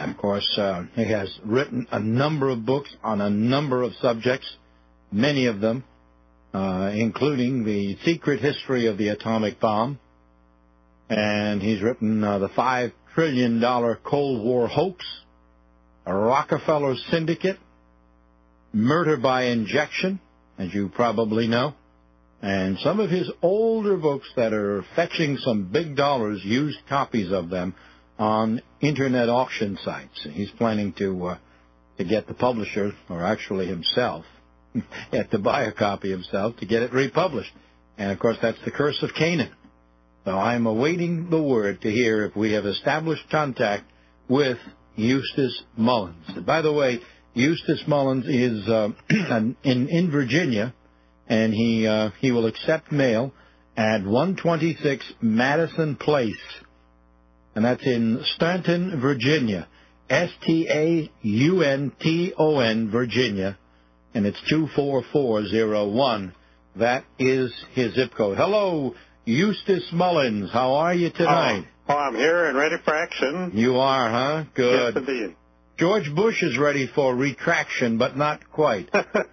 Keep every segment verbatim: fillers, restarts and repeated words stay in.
of course, uh, he has written a number of books on a number of subjects, many of them, uh, including The Secret History of the Atomic Bomb. And he's written uh, The Five Trillion Dollar Cold War Hoax, A Rockefeller Syndicate, Murder by Injection, as you probably know, and some of his older books that are fetching some big dollars, used copies of them on Internet auction sites. He's planning to uh, to get the publisher, or actually himself, had to buy a copy himself to get it republished. And, of course, that's The Curse of Canaan. So I'm awaiting the word to hear if we have established contact with Eustace Mullins. And by the way, Eustace Mullins is uh, in, in Virginia, and he uh, he will accept mail at one twenty-six Madison Place, and that's in Staunton, Virginia, S T A U N T O N, Virginia, and it's two four four zero one. That is his zip code. Hello, Eustace Mullins. How are you tonight? Oh, oh, I'm here and ready for action. You are, huh? Good. Yes, indeed. George Bush is ready for retraction, but not quite.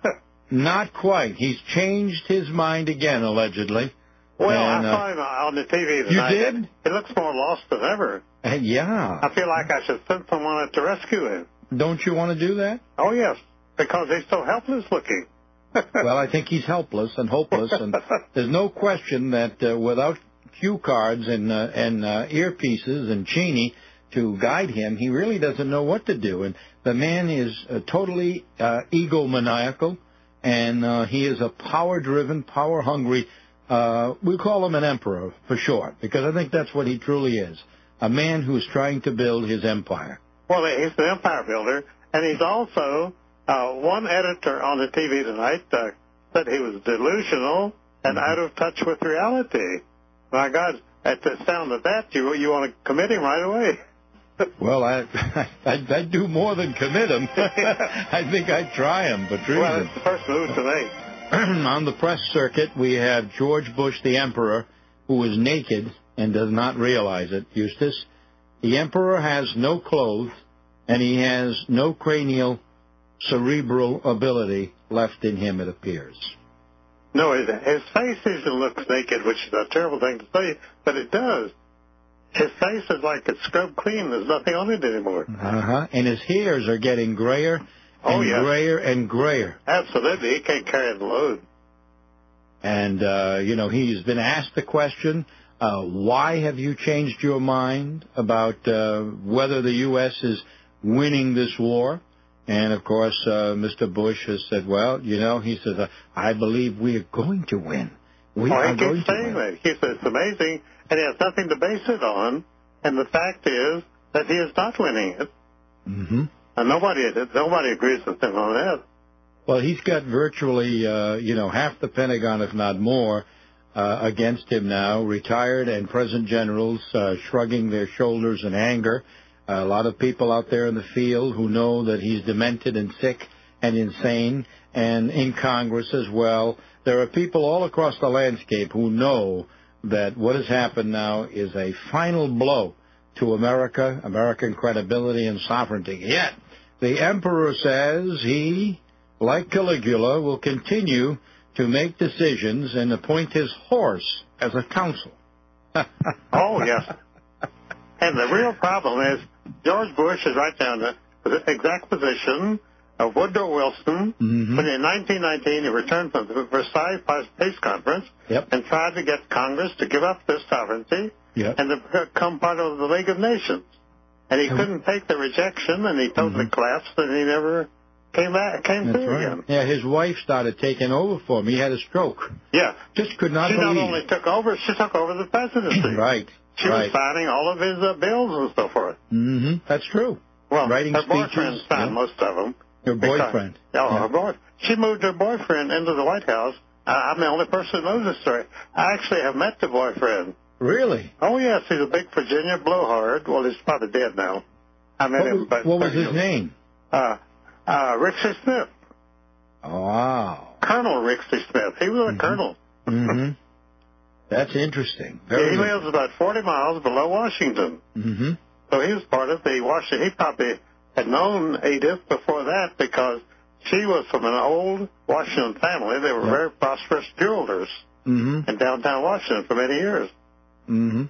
Not quite. He's changed his mind again, allegedly. Well, and, I saw him uh, on the T V tonight. You did? He looks more lost than ever. Uh, yeah. I feel like I should send someone out to rescue him. Don't you want to do that? Oh, yes, because he's so helpless looking. Well, I think he's helpless and hopeless, and there's no question that uh, without cue cards and, uh, and uh, earpieces and Cheney to guide him, he really doesn't know what to do. And the man is uh, totally uh, egomaniacal, and uh, he is a power-driven, power-hungry, uh, we call him an emperor for short, because I think that's what he truly is, a man who's trying to build his empire. Well, he's the empire builder, and he's also, uh, one editor on the T V tonight uh, said he was delusional and out of touch with reality. My God, at the sound of that, you, you want to commit him right away. Well, I, I I'd do more than commit him. I think I'd try him, but treason. Well, it's the first move today. On the press circuit, we have George Bush, the emperor, who is naked and does not realize it, Eustace. The emperor has no clothes, and he has no cranial, cerebral ability left in him, it appears. No, his, his face usually looks naked, which is a terrible thing to say, but it does. His face is like it's scrubbed clean. There's nothing on it anymore. Uh-huh. And his hairs are getting grayer and oh, yes. grayer and grayer. Absolutely. He can't carry the load. And, uh, you know, he's been asked the question, uh, why have you changed your mind about uh, whether the U S is winning this war? And, of course, uh, Mister Bush has said, well, you know, he says, uh, I believe we are going to win. We oh, are he going keeps to saying win. that. He says it's amazing, and he has nothing to base it on. And the fact is that he is not winning it. Mm-hmm. And nobody, nobody agrees with him on that. Well, he's got virtually, uh, you know, half the Pentagon, if not more, uh, against him now. Retired and present generals uh, shrugging their shoulders in anger. Uh, a lot of people out there in the field who know that he's demented and sick and insane, and in Congress as well. There are people all across the landscape who know that what has happened now is a final blow to America, American credibility and sovereignty. Yet, the emperor says he, like Caligula, will continue to make decisions and appoint his horse as a counsel. Oh, yes. And the real problem is George Bush is right down to the exact position of Woodrow Wilson Mm-hmm. when in nineteen nineteen he returned from the Versailles Peace Conference Yep. and tried to get Congress to give up their sovereignty Yep. and to become part of the League of Nations. And he couldn't take the rejection, and he totally Mm-hmm. collapsed, and he never came back, came That's through right. again. Yeah, his wife started taking over for him. He had a stroke. Yeah. Just could not she believe. not only took over, she took over the presidency. Right. She right. was signing all of his uh, bills and so forth. Mm-hmm. That's true. Well, Writing her speeches, boyfriend signed yeah. most of them. Her Because- boyfriend. Oh, Yeah. her boy. She moved her boyfriend into the White House. Uh, I'm the only person who knows this story. I actually have met the boyfriend. Really? Oh, yes, he's a big Virginia blowhard. Well, he's probably dead now. I met What, him. was, But what was his name? Uh, uh, Rixie Smith. Oh, wow. Colonel Rixie Smith. He was a Mm-hmm. colonel. Mm-hmm. That's interesting. Yeah, Very he lives about forty miles below Washington. Mm-hmm. So he was part of the Washington. He probably had known Edith before that because she was from an old Washington family. They were yep. very prosperous jewelers mm-hmm. in downtown Washington for many years. Mm-hmm.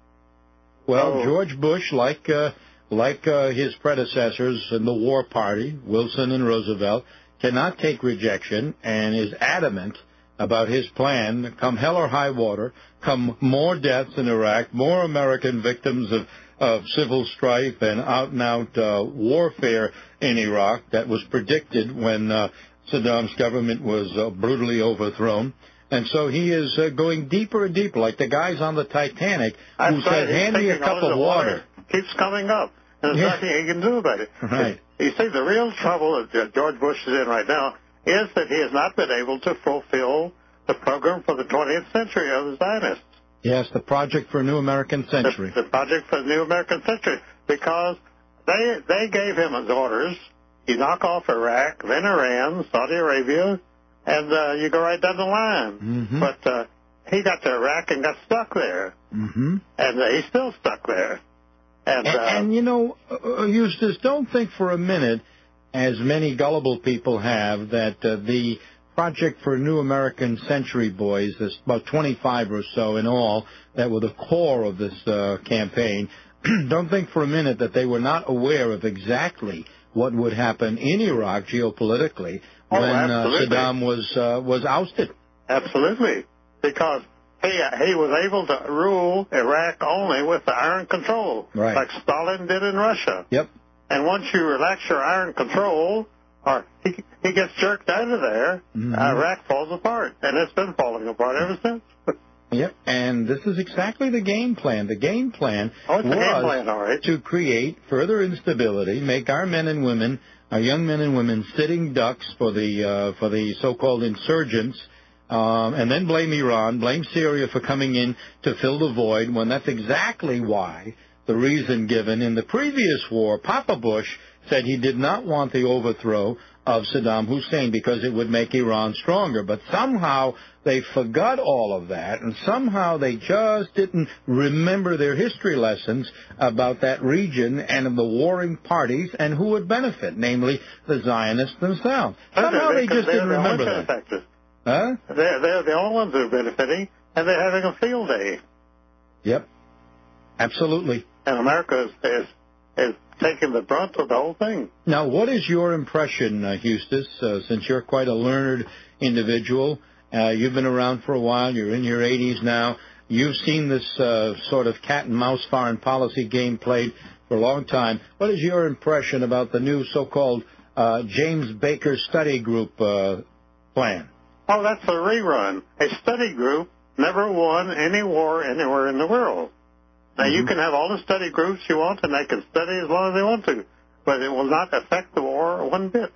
Well, oh. George Bush, like uh, like uh, his predecessors in the war party, Wilson and Roosevelt, cannot take rejection and is adamant about his plan, come hell or high water, come more deaths in Iraq, more American victims of, of civil strife and out-and-out uh, warfare in Iraq that was predicted when uh, Saddam's government was uh, brutally overthrown. And so he is uh, going deeper and deeper, like the guys on the Titanic who That's right. said, hand me a cup of water. water. Keeps coming up, and there's yeah. nothing he can do about it. Right. You see, the real trouble that George Bush is in right now is that he has not been able to fulfill the program for the twentieth century of the Zionists. Yes, the Project for a New American Century. The, the Project for the New American Century, because they they gave him his orders. You knock off Iraq, then Iran, Saudi Arabia, and uh, you go right down the line. Mm-hmm. But uh, he got to Iraq and got stuck there. Mm-hmm. And uh, he's still stuck there. And, and, uh, and you know, uh, Eustace, don't think for a minute, as many gullible people have, that uh, the Project for a New American Century boys, there's about twenty-five or so in all, that were the core of this uh, campaign, don't think for a minute that they were not aware of exactly what would happen in Iraq geopolitically oh, when uh, Saddam was uh, was ousted. Absolutely, because he he was able to rule Iraq only with the iron control, right. like Stalin did in Russia. Yep. And once you relax your iron control, or he he gets jerked out of there, mm-hmm. Iraq falls apart, and it's been falling apart ever since. Yep, and this is exactly the game plan. The game plan oh, it's was the game plan, all right. to create further instability, make our men and women, our young men and women, sitting ducks for the uh, for the so-called insurgents, um, and then blame Iran, blame Syria for coming in to fill the void, when that's exactly why the reason given in the previous war, Papa Bush said he did not want the overthrow of Saddam Hussein because it would make Iran stronger. But somehow they forgot all of that, and somehow they just didn't remember their history lessons about that region and of the warring parties and who would benefit, namely the Zionists themselves. Somehow they just didn't remember that. Huh? They're, they're the only ones who are benefiting, and they're having a field day. Yep. Absolutely. And America is, is, is taking the brunt of the whole thing. Now, what is your impression, uh, Eustace, uh, since you're quite a learned individual? Uh, you've been around for a while. You're in your eighties now. You've seen this uh, sort of cat-and-mouse foreign policy game played for a long time. What is your impression about the new so-called uh, James Baker study group uh, plan? Oh, that's a rerun. A study group never won any war anywhere in the world. Now, mm-hmm. you can have all the study groups you want, and they can study as long as they want to, but it will not affect the war one bit.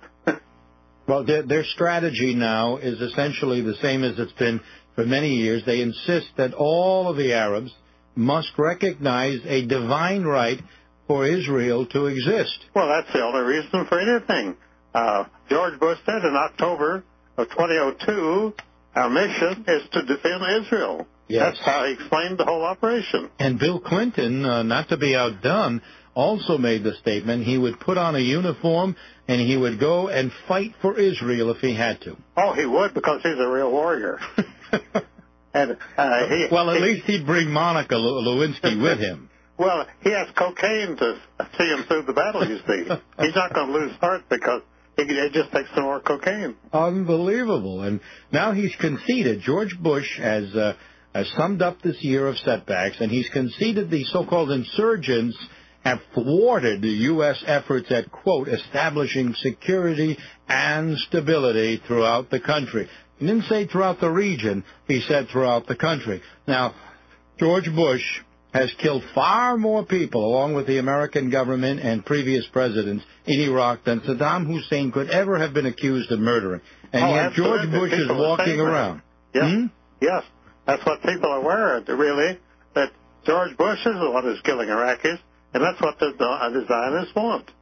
Well, their, their strategy now is essentially the same as it's been for many years. They insist that all of the Arabs must recognize a divine right for Israel to exist. Well, that's the only reason for anything. Uh, George Bush said in October of twenty oh two, our mission is to defend Israel. Yes. That's how he explained the whole operation. And Bill Clinton, uh, not to be outdone, also made the statement he would put on a uniform and he would go and fight for Israel if he had to. Oh, he would, because he's a real warrior. and uh, he, Well, at he, least he'd bring Monica Lewinsky with him. Well, he has cocaine to see him through the battle, you see. He's not going to lose heart because he, he just takes some more cocaine. Unbelievable. And now he's conceded. George Bush has... Uh, has summed up this year of setbacks, and he's conceded the so-called insurgents have thwarted the U S efforts at, quote, establishing security and stability throughout the country. He didn't say throughout the region. He said throughout the country. Now, George Bush has killed far more people, along with the American government and previous presidents, in Iraq than Saddam Hussein could ever have been accused of murdering. And oh, yet George Bush is walking around. Yes, hmm? yes. That's what people are aware of, really, that George Bush is the one who's killing Iraqis, and that's what the, the Zionists want.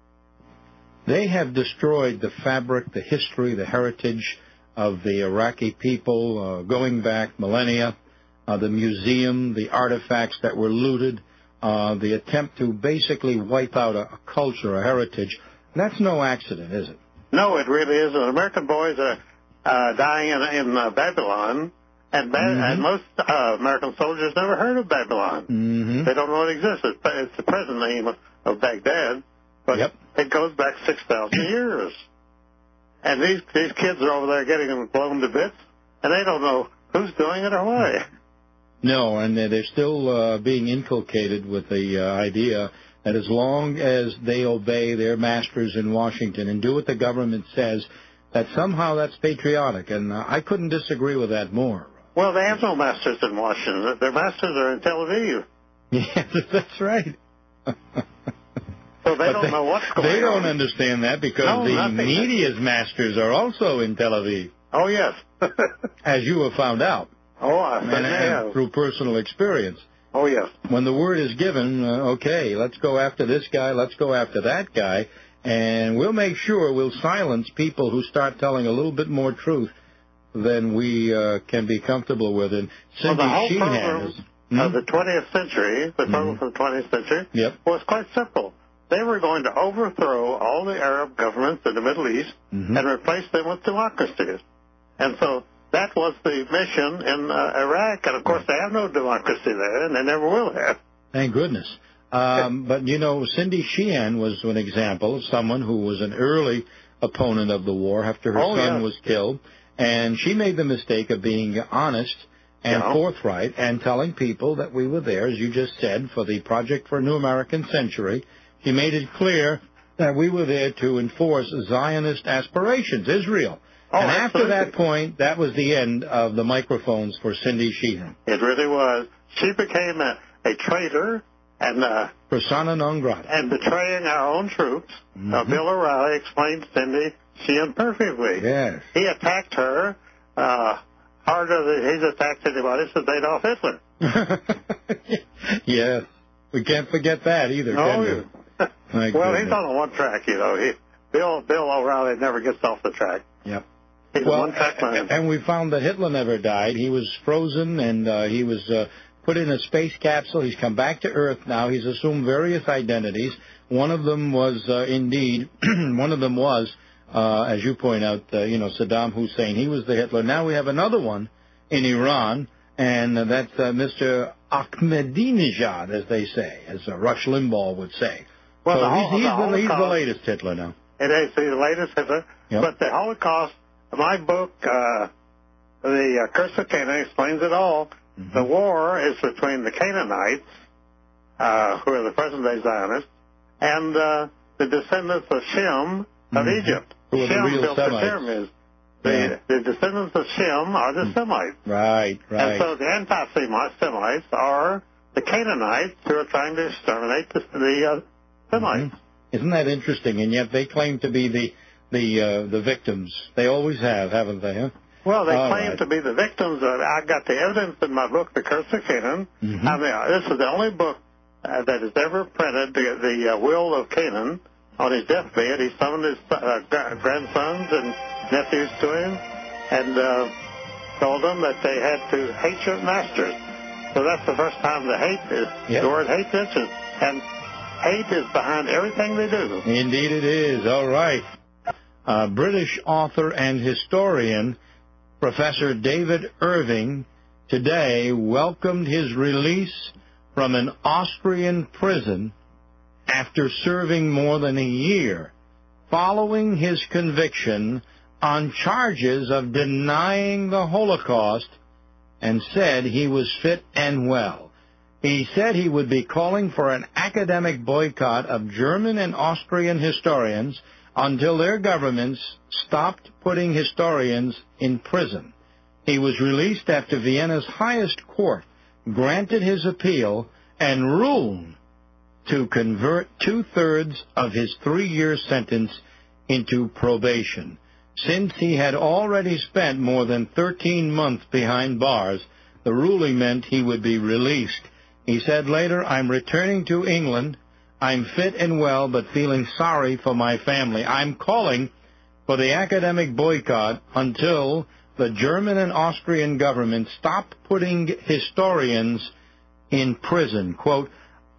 They have destroyed the fabric, the history, the heritage of the Iraqi people uh, going back millennia, uh, the museum, the artifacts that were looted, uh, the attempt to basically wipe out a, a culture, a heritage. That's no accident, is it? No, it really isn't. American boys are uh, dying in, in uh, Babylon, and, ba- mm-hmm. and most uh, American soldiers never heard of Babylon. Mm-hmm. They don't know it exists. It's, it's the present name of, of Baghdad, but yep. it goes back six thousand years. And these these kids are over there getting them blown to bits, and they don't know who's doing it or why. No, and they're still uh, being inculcated with the uh, idea that as long as they obey their masters in Washington and do what the government says, that somehow that's patriotic. And uh, I couldn't disagree with that more. Well, they have no masters in Washington. Their masters are in Tel Aviv. Yes, that's right. So they but don't they, know what's going on. They don't on. understand that because no, the nothing. media's masters are also in Tel Aviv. Oh, yes. As you have found out. Oh, I and, certainly and have. Through personal experience. Oh, yes. When the word is given, uh, okay, let's go after this guy, let's go after that guy, and we'll make sure we'll silence people who start telling a little bit more truth than we uh, can be comfortable with. And Cindy well, the whole Sheehan program is, hmm? of the twentieth century, the program mm-hmm. for the twentieth century, yep. was quite simple. They were going to overthrow all the Arab governments in the Middle East mm-hmm. and replace them with democracies. And so that was the mission in uh, Iraq. And, of course, they have no democracy there, and they never will have. Thank goodness. Um, but, you know, Cindy Sheehan was an example of someone who was an early opponent of the war after her oh, son yes. was killed. And she made the mistake of being honest and yeah. forthright and telling people that we were there, as you just said, for the Project for a New American Century. She made it clear that we were there to enforce Zionist aspirations, Israel. Oh, and absolutely. after that point, that was the end of the microphones for Cindy Sheehan. It really was. She became a, a traitor and uh, persona non grata. And betraying our own troops. Mm-hmm. Uh, Bill O'Reilly explained Cindy Sheehan perfectly. Yes. He attacked her uh, harder than he's attacked anybody since Adolf Hitler. Yes. We can't forget that either, no, can we? well, goodness. He's on a one track, you know. He, Bill Bill O'Reilly never gets off the track. Yep. He's well, a one track man. And we found that Hitler never died. He was frozen, and uh, he was uh, put in a space capsule. He's come back to Earth now. He's assumed various identities. One of them was, uh, indeed, one of them was, uh, as you point out, uh, you know, Saddam Hussein. He was the Hitler. Now we have another one in Iran, and uh, that's uh, Mister Ahmadinejad, as they say, as uh, Rush Limbaugh would say. Well, so the, he's, he's, the, the, he's the latest Hitler now. It is. He's the latest Hitler. Yep. But the Holocaust, my book, uh, The uh, Curse of Canaan, explains it all. Mm-hmm. The war is between the Canaanites, uh, who are the present-day Zionists, and uh, the descendants of Shem of mm-hmm. Egypt. Who are Shem the real built Semites. the pyramids. The, yeah. the descendants of Shem are the Semites. Right, right. And so the anti-Semites are the Canaanites who are trying to exterminate the, the uh, Semites. Mm-hmm. Isn't that interesting? And yet they claim to be the the uh, the victims. They always have, haven't they? Huh? Well, they All claim right. to be the victims. Of, I got the evidence in my book, The Curse of Canaan. Mm-hmm. I mean, this is the only book uh, that has ever printed the, the uh, will of Canaan. On his deathbed, he summoned his uh, grandsons and nephews to him and uh, told them that they had to hate your masters. So that's the first time the hate is, yep. the word hate mentioned. And hate is behind everything they do. Indeed it is. All right. Uh, British author and historian Professor David Irving today welcomed his release from an Austrian prison after serving more than a year following his conviction on charges of denying the Holocaust, and said he was fit and well. He said he would be calling for an academic boycott of German and Austrian historians until their governments stopped putting historians in prison. He was released after Vienna's highest court granted his appeal and ruled to convert two-thirds of his three-year sentence into probation. Since he had already spent more than thirteen months behind bars, the ruling meant he would be released. He said later, "I'm returning to England. I'm fit and well, but feeling sorry for my family. I'm calling for the academic boycott until the German and Austrian governments stop putting historians in prison." Quote,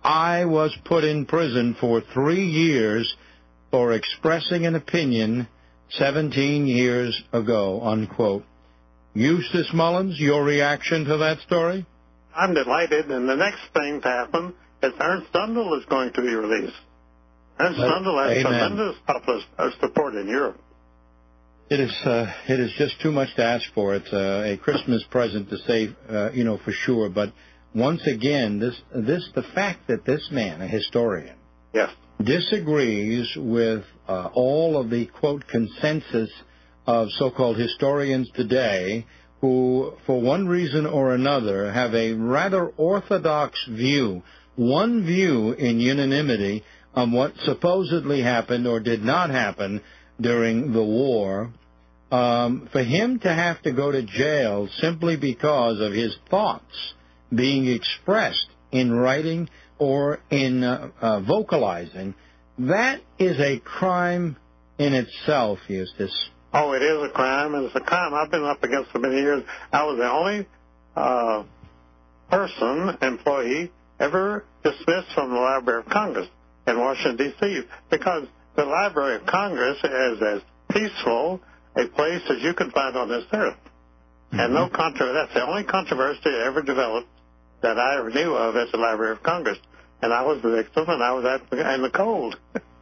I was put in prison for three years for expressing an opinion seventeen years ago, unquote. Eustace Mullins, your reaction to that story? I'm delighted, and the next thing to happen is Ernst Dundal is going to be released. Ernst But, Dundal has amen. tremendous popular support in Europe. It is uh, it is just too much to ask for. It's uh, a Christmas present to say, uh, you know, for sure. But once again, this this the fact that this man, a historian, yes, disagrees with uh, all of the, quote, consensus of so-called historians today who, for one reason or another, have a rather orthodox view, one view in unanimity on what supposedly happened or did not happen during the war. Um, for him to have to go to jail simply because of his thoughts being expressed in writing or in uh, uh, vocalizing, that is a crime in itself, Eustace. Oh, it is a crime, and it's a crime I've been up against for many years. I was the only uh, person, employee, ever dismissed from the Library of Congress in Washington, D C, because the Library of Congress is as peaceful a place as you can find on this earth. Mm-hmm. And no controversy. That's the only controversy that ever developed that I ever knew of at the Library of Congress. And I was the victim, and I was out in the cold.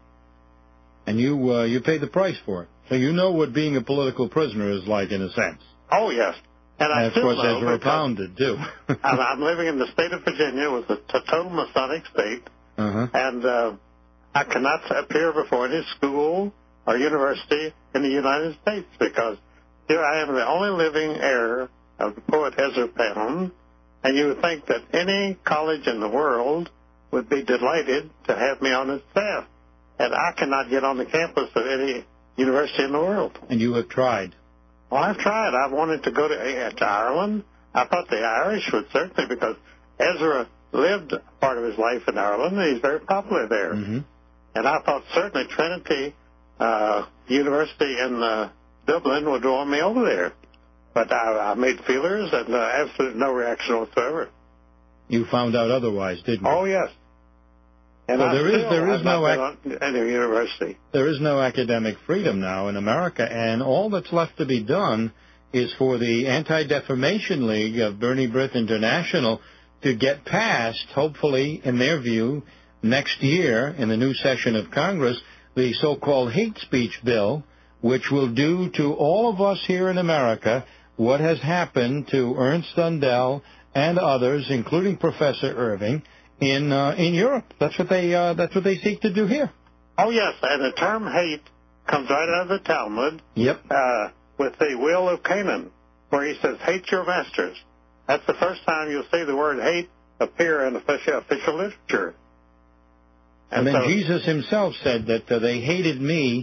And you uh, you paid the price for it. So you know what being a political prisoner is like, in a sense. Oh, yes. And, I and of still course, know Ezra Pound did, too. I'm, I'm living in the state of Virginia, with a t- total Masonic state. Uh-huh. And uh, I cannot appear before any school or university in the United States because here I am the only living heir of the poet Ezra Pound, and you would think that any college in the world would be delighted to have me on its staff. And I cannot get on the campus of any university in the world. And you have tried. Well, I've tried. I've wanted to go to, uh, to Ireland. I thought the Irish would certainly, because Ezra lived part of his life in Ireland, and he's very popular there. Mm-hmm. And I thought certainly Trinity uh, University in uh, Dublin would draw me over there. But I, I made feelers, and uh, absolutely no reaction whatsoever. You found out otherwise, didn't you? Oh, yes. And well, I there is there is no ac- any university. There is no academic freedom now in America, and all that's left to be done is for the Anti-Defamation League of Bernie Brith International to get passed, hopefully, in their view, next year in the new session of Congress, the so-called hate speech bill, which will do to all of us here in America what has happened to Ernst Dundal and others, including Professor Irving, in uh, in Europe. That's what they uh, that's what they seek to do here. Oh yes, and the term hate comes right out of the Talmud. Yep. Uh, with the will of Canaan, where he says, "Hate your masters." That's the first time you'll see the word hate appear in official, official literature. And, and then so, Jesus himself said that uh, they hated me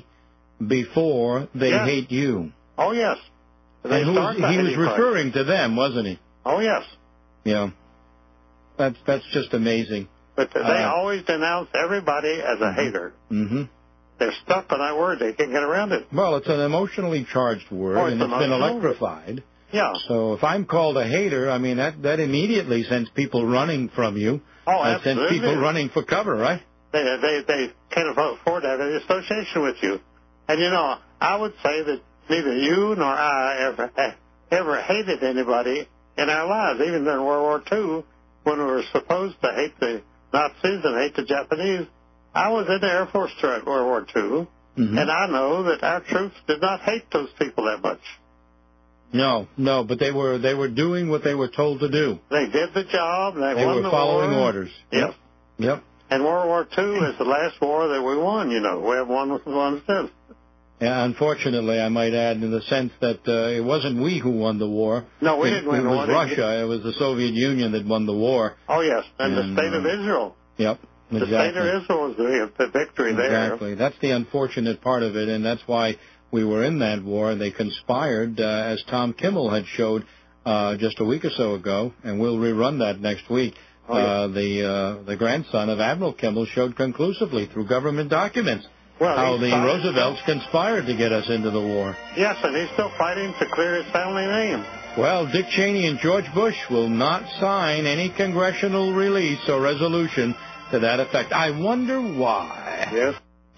before they yes. hate you. Oh yes. They and was, he was referring to them, wasn't he? Oh yes. Yeah. That's that's just amazing. But they uh, always denounce everybody as a mm-hmm. hater. Mm-hmm. They're stuck on that word. They can't get around it. Well, it's an emotionally charged word, oh, it's and it's emotional. been electrified. Yeah. So if I'm called a hater, I mean, that, that immediately sends people running from you. Oh, That sends people running for cover, right? They, they, they can't afford to have any association with you. And, you know, I would say that neither you nor I ever ever hated anybody in our lives, even during World War Two, when we were supposed to hate the Nazis and hate the Japanese. I was in the Air Force during World War Two, mm-hmm. and I know that our troops did not hate those people that much. No, no, but they were they were doing what they were told to do. They did the job. They, they won were the following war. orders. Yep. Yep. And World War Two is the last war that we won, you know. We have won one since. Yeah, unfortunately, I might add, in the sense that uh, it wasn't we who won the war. No, we it, didn't win the war. It was Russia. It was the Soviet Union that won the war. Oh, yes, and, and the state uh, of Israel. Yep, exactly. The state of Israel was the, the victory exactly. there. Exactly. That's the unfortunate part of it, and that's why we were in that war. They conspired, uh, as Tom Kimmel had showed uh, just a week or so ago, and we'll rerun that next week. Oh, yes. uh, the uh, the grandson of Admiral Kimmel showed conclusively through government documents well, how the fighting. Roosevelts conspired to get us into the war. Yes, and he's still fighting to clear his family name. Well, Dick Cheney and George Bush will not sign any congressional release or resolution to that effect. I wonder why. Yes.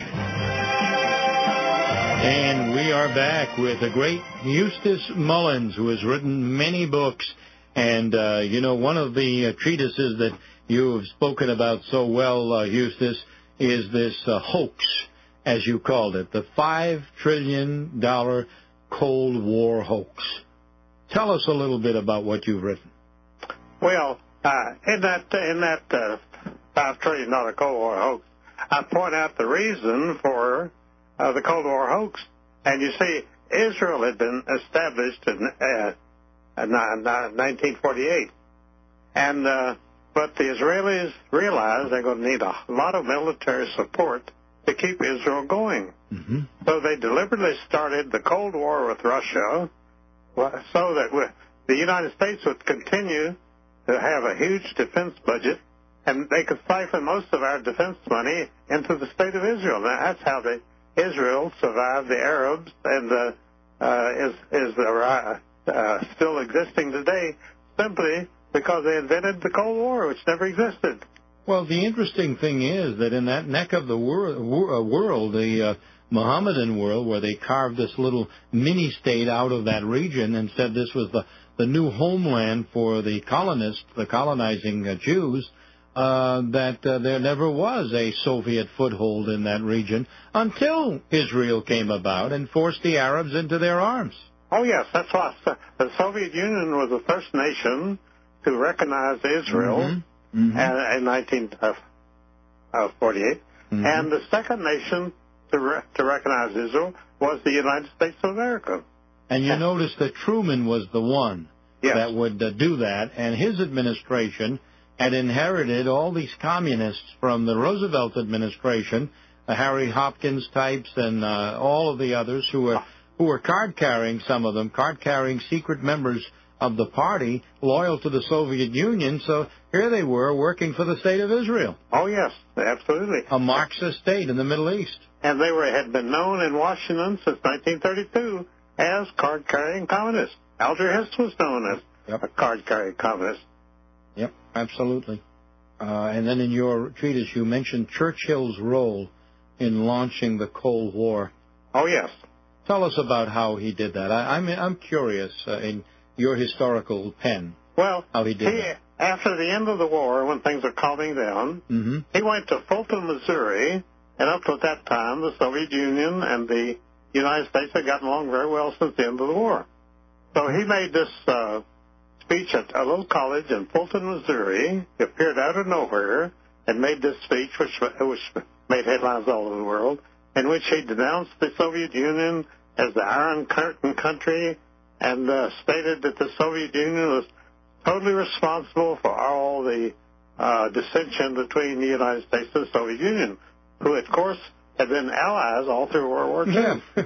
And we are back with the great Eustace Mullins, who has written many books. And, uh, you know, one of the uh, treatises that you have spoken about so well, uh, Eustace, is this uh, hoax, as you called it, the five trillion dollars Cold War hoax. Tell us a little bit about what you've written. Well, uh, in that in that uh, five trillion dollars Cold War hoax, I point out the reason for uh, the Cold War hoax. And you see, Israel had been established in uh, nineteen forty-eight, and uh, but the Israelis realized they're going to need a lot of military support to keep Israel going. Mm-hmm. So they deliberately started the Cold War with Russia so that the United States would continue to have a huge defense budget, and they could siphon most of our defense money into the state of Israel. Now, that's how they, Israel survived the Arabs and uh, uh, is, is uh, uh, still existing today simply because they invented the Cold War, which never existed. Well, the interesting thing is that in that neck of the wor- wor- world, the uh, Mohammedan world, where they carved this little mini-state out of that region and said this was the, the new homeland for the colonists, the colonizing uh, Jews, uh, that uh, there never was a Soviet foothold in that region until Israel came about and forced the Arabs into their arms. Oh, yes, that's why the Soviet Union was the first nation to recognize Israel mm-hmm. Mm-hmm. in nineteen forty-eight. Mm-hmm. And the second nation to, re- to recognize Israel was the United States of America. And you notice that Truman was the one yes. that would uh, do that, and his administration had inherited all these communists from the Roosevelt administration, the Harry Hopkins types and uh, all of the others who were who were card-carrying, some of them, card-carrying secret members of the party loyal to the Soviet Union. So here they were working for the state of Israel. Oh, yes, absolutely. A Marxist state in the Middle East. And they were had been known in Washington since nineteen thirty-two as card-carrying communists. Alger Hiss was known as yep. a card-carrying communist. Yep, absolutely. Uh, and then in your treatise you mentioned Churchill's role in launching the Cold War. Oh, yes. Tell us about how he did that. I, I'm, I'm curious uh, in your historical pen. Well, how he did he, that. After the end of the war, when things were calming down, mm-hmm. he went to Fulton, Missouri, and up to that time, the Soviet Union and the United States had gotten along very well since the end of the war. So he made this uh, speech at a little college in Fulton, Missouri. He appeared out of nowhere and made this speech, which, which made headlines all over the world, in which he denounced the Soviet Union as the Iron Curtain country and uh, stated that the Soviet Union was totally responsible for all the uh, dissension between the United States and the Soviet Union, who, of course, had been allies all through World War Two. Yeah.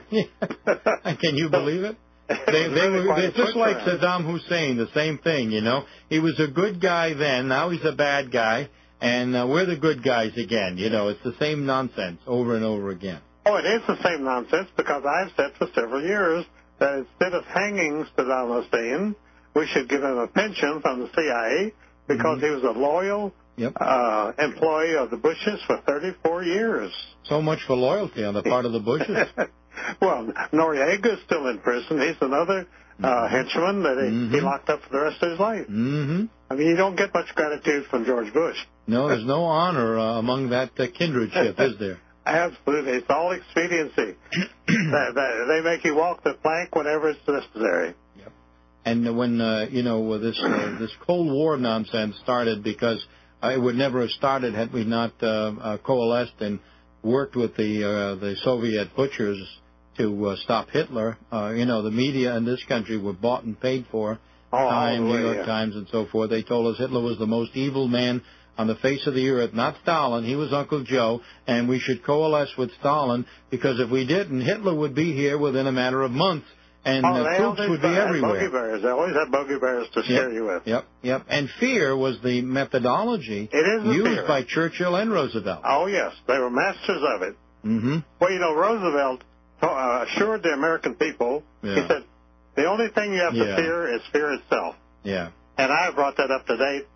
yeah. Can you believe it? They, they really were they're just like around. Saddam Hussein, the same thing, you know. He was a good guy then, now he's a bad guy, and uh, we're the good guys again. You know, it's the same nonsense over and over again. Oh, it is the same nonsense because I've said for several years that instead of hanging Saddam Hussein, we should give him a pension from the C I A because mm-hmm. he was a loyal yep. uh, employee of the Bushes for thirty-four years. So much for loyalty on the part of the Bushes. Well, Noriega is still in prison. He's another uh, mm-hmm. henchman that he, mm-hmm. he locked up for the rest of his life. Mm-hmm. I mean, you don't get much gratitude from George Bush. No, there's no honor uh, among that uh, kindredship, is there? Absolutely. It's all expediency. they, they, they make you walk the plank whenever it's necessary. Yep. And when, uh, you know, this uh, this Cold War nonsense started, because uh, it would never have started had we not uh, uh, coalesced and worked with the uh, the Soviet butchers to uh, stop Hitler. Uh, you know, the media in this country were bought and paid for. Oh, Time, way, New York yeah. Times, and so forth. They told us Hitler was the most evil man on the face of the earth, not Stalin. He was Uncle Joe, and we should coalesce with Stalin, because if we didn't, Hitler would be here within a matter of months, and oh, the troops would be everywhere. Bogey bears. They always have bogey bears to scare yep, you with. Yep, yep. And fear was the methodology it is used fear. by Churchill and Roosevelt. Oh, yes. They were masters of it. Mm-hmm. Well, you know, Roosevelt uh, assured the American people, yeah. he said, the only thing you have yeah. to fear is fear itself. Yeah. And I brought that up to date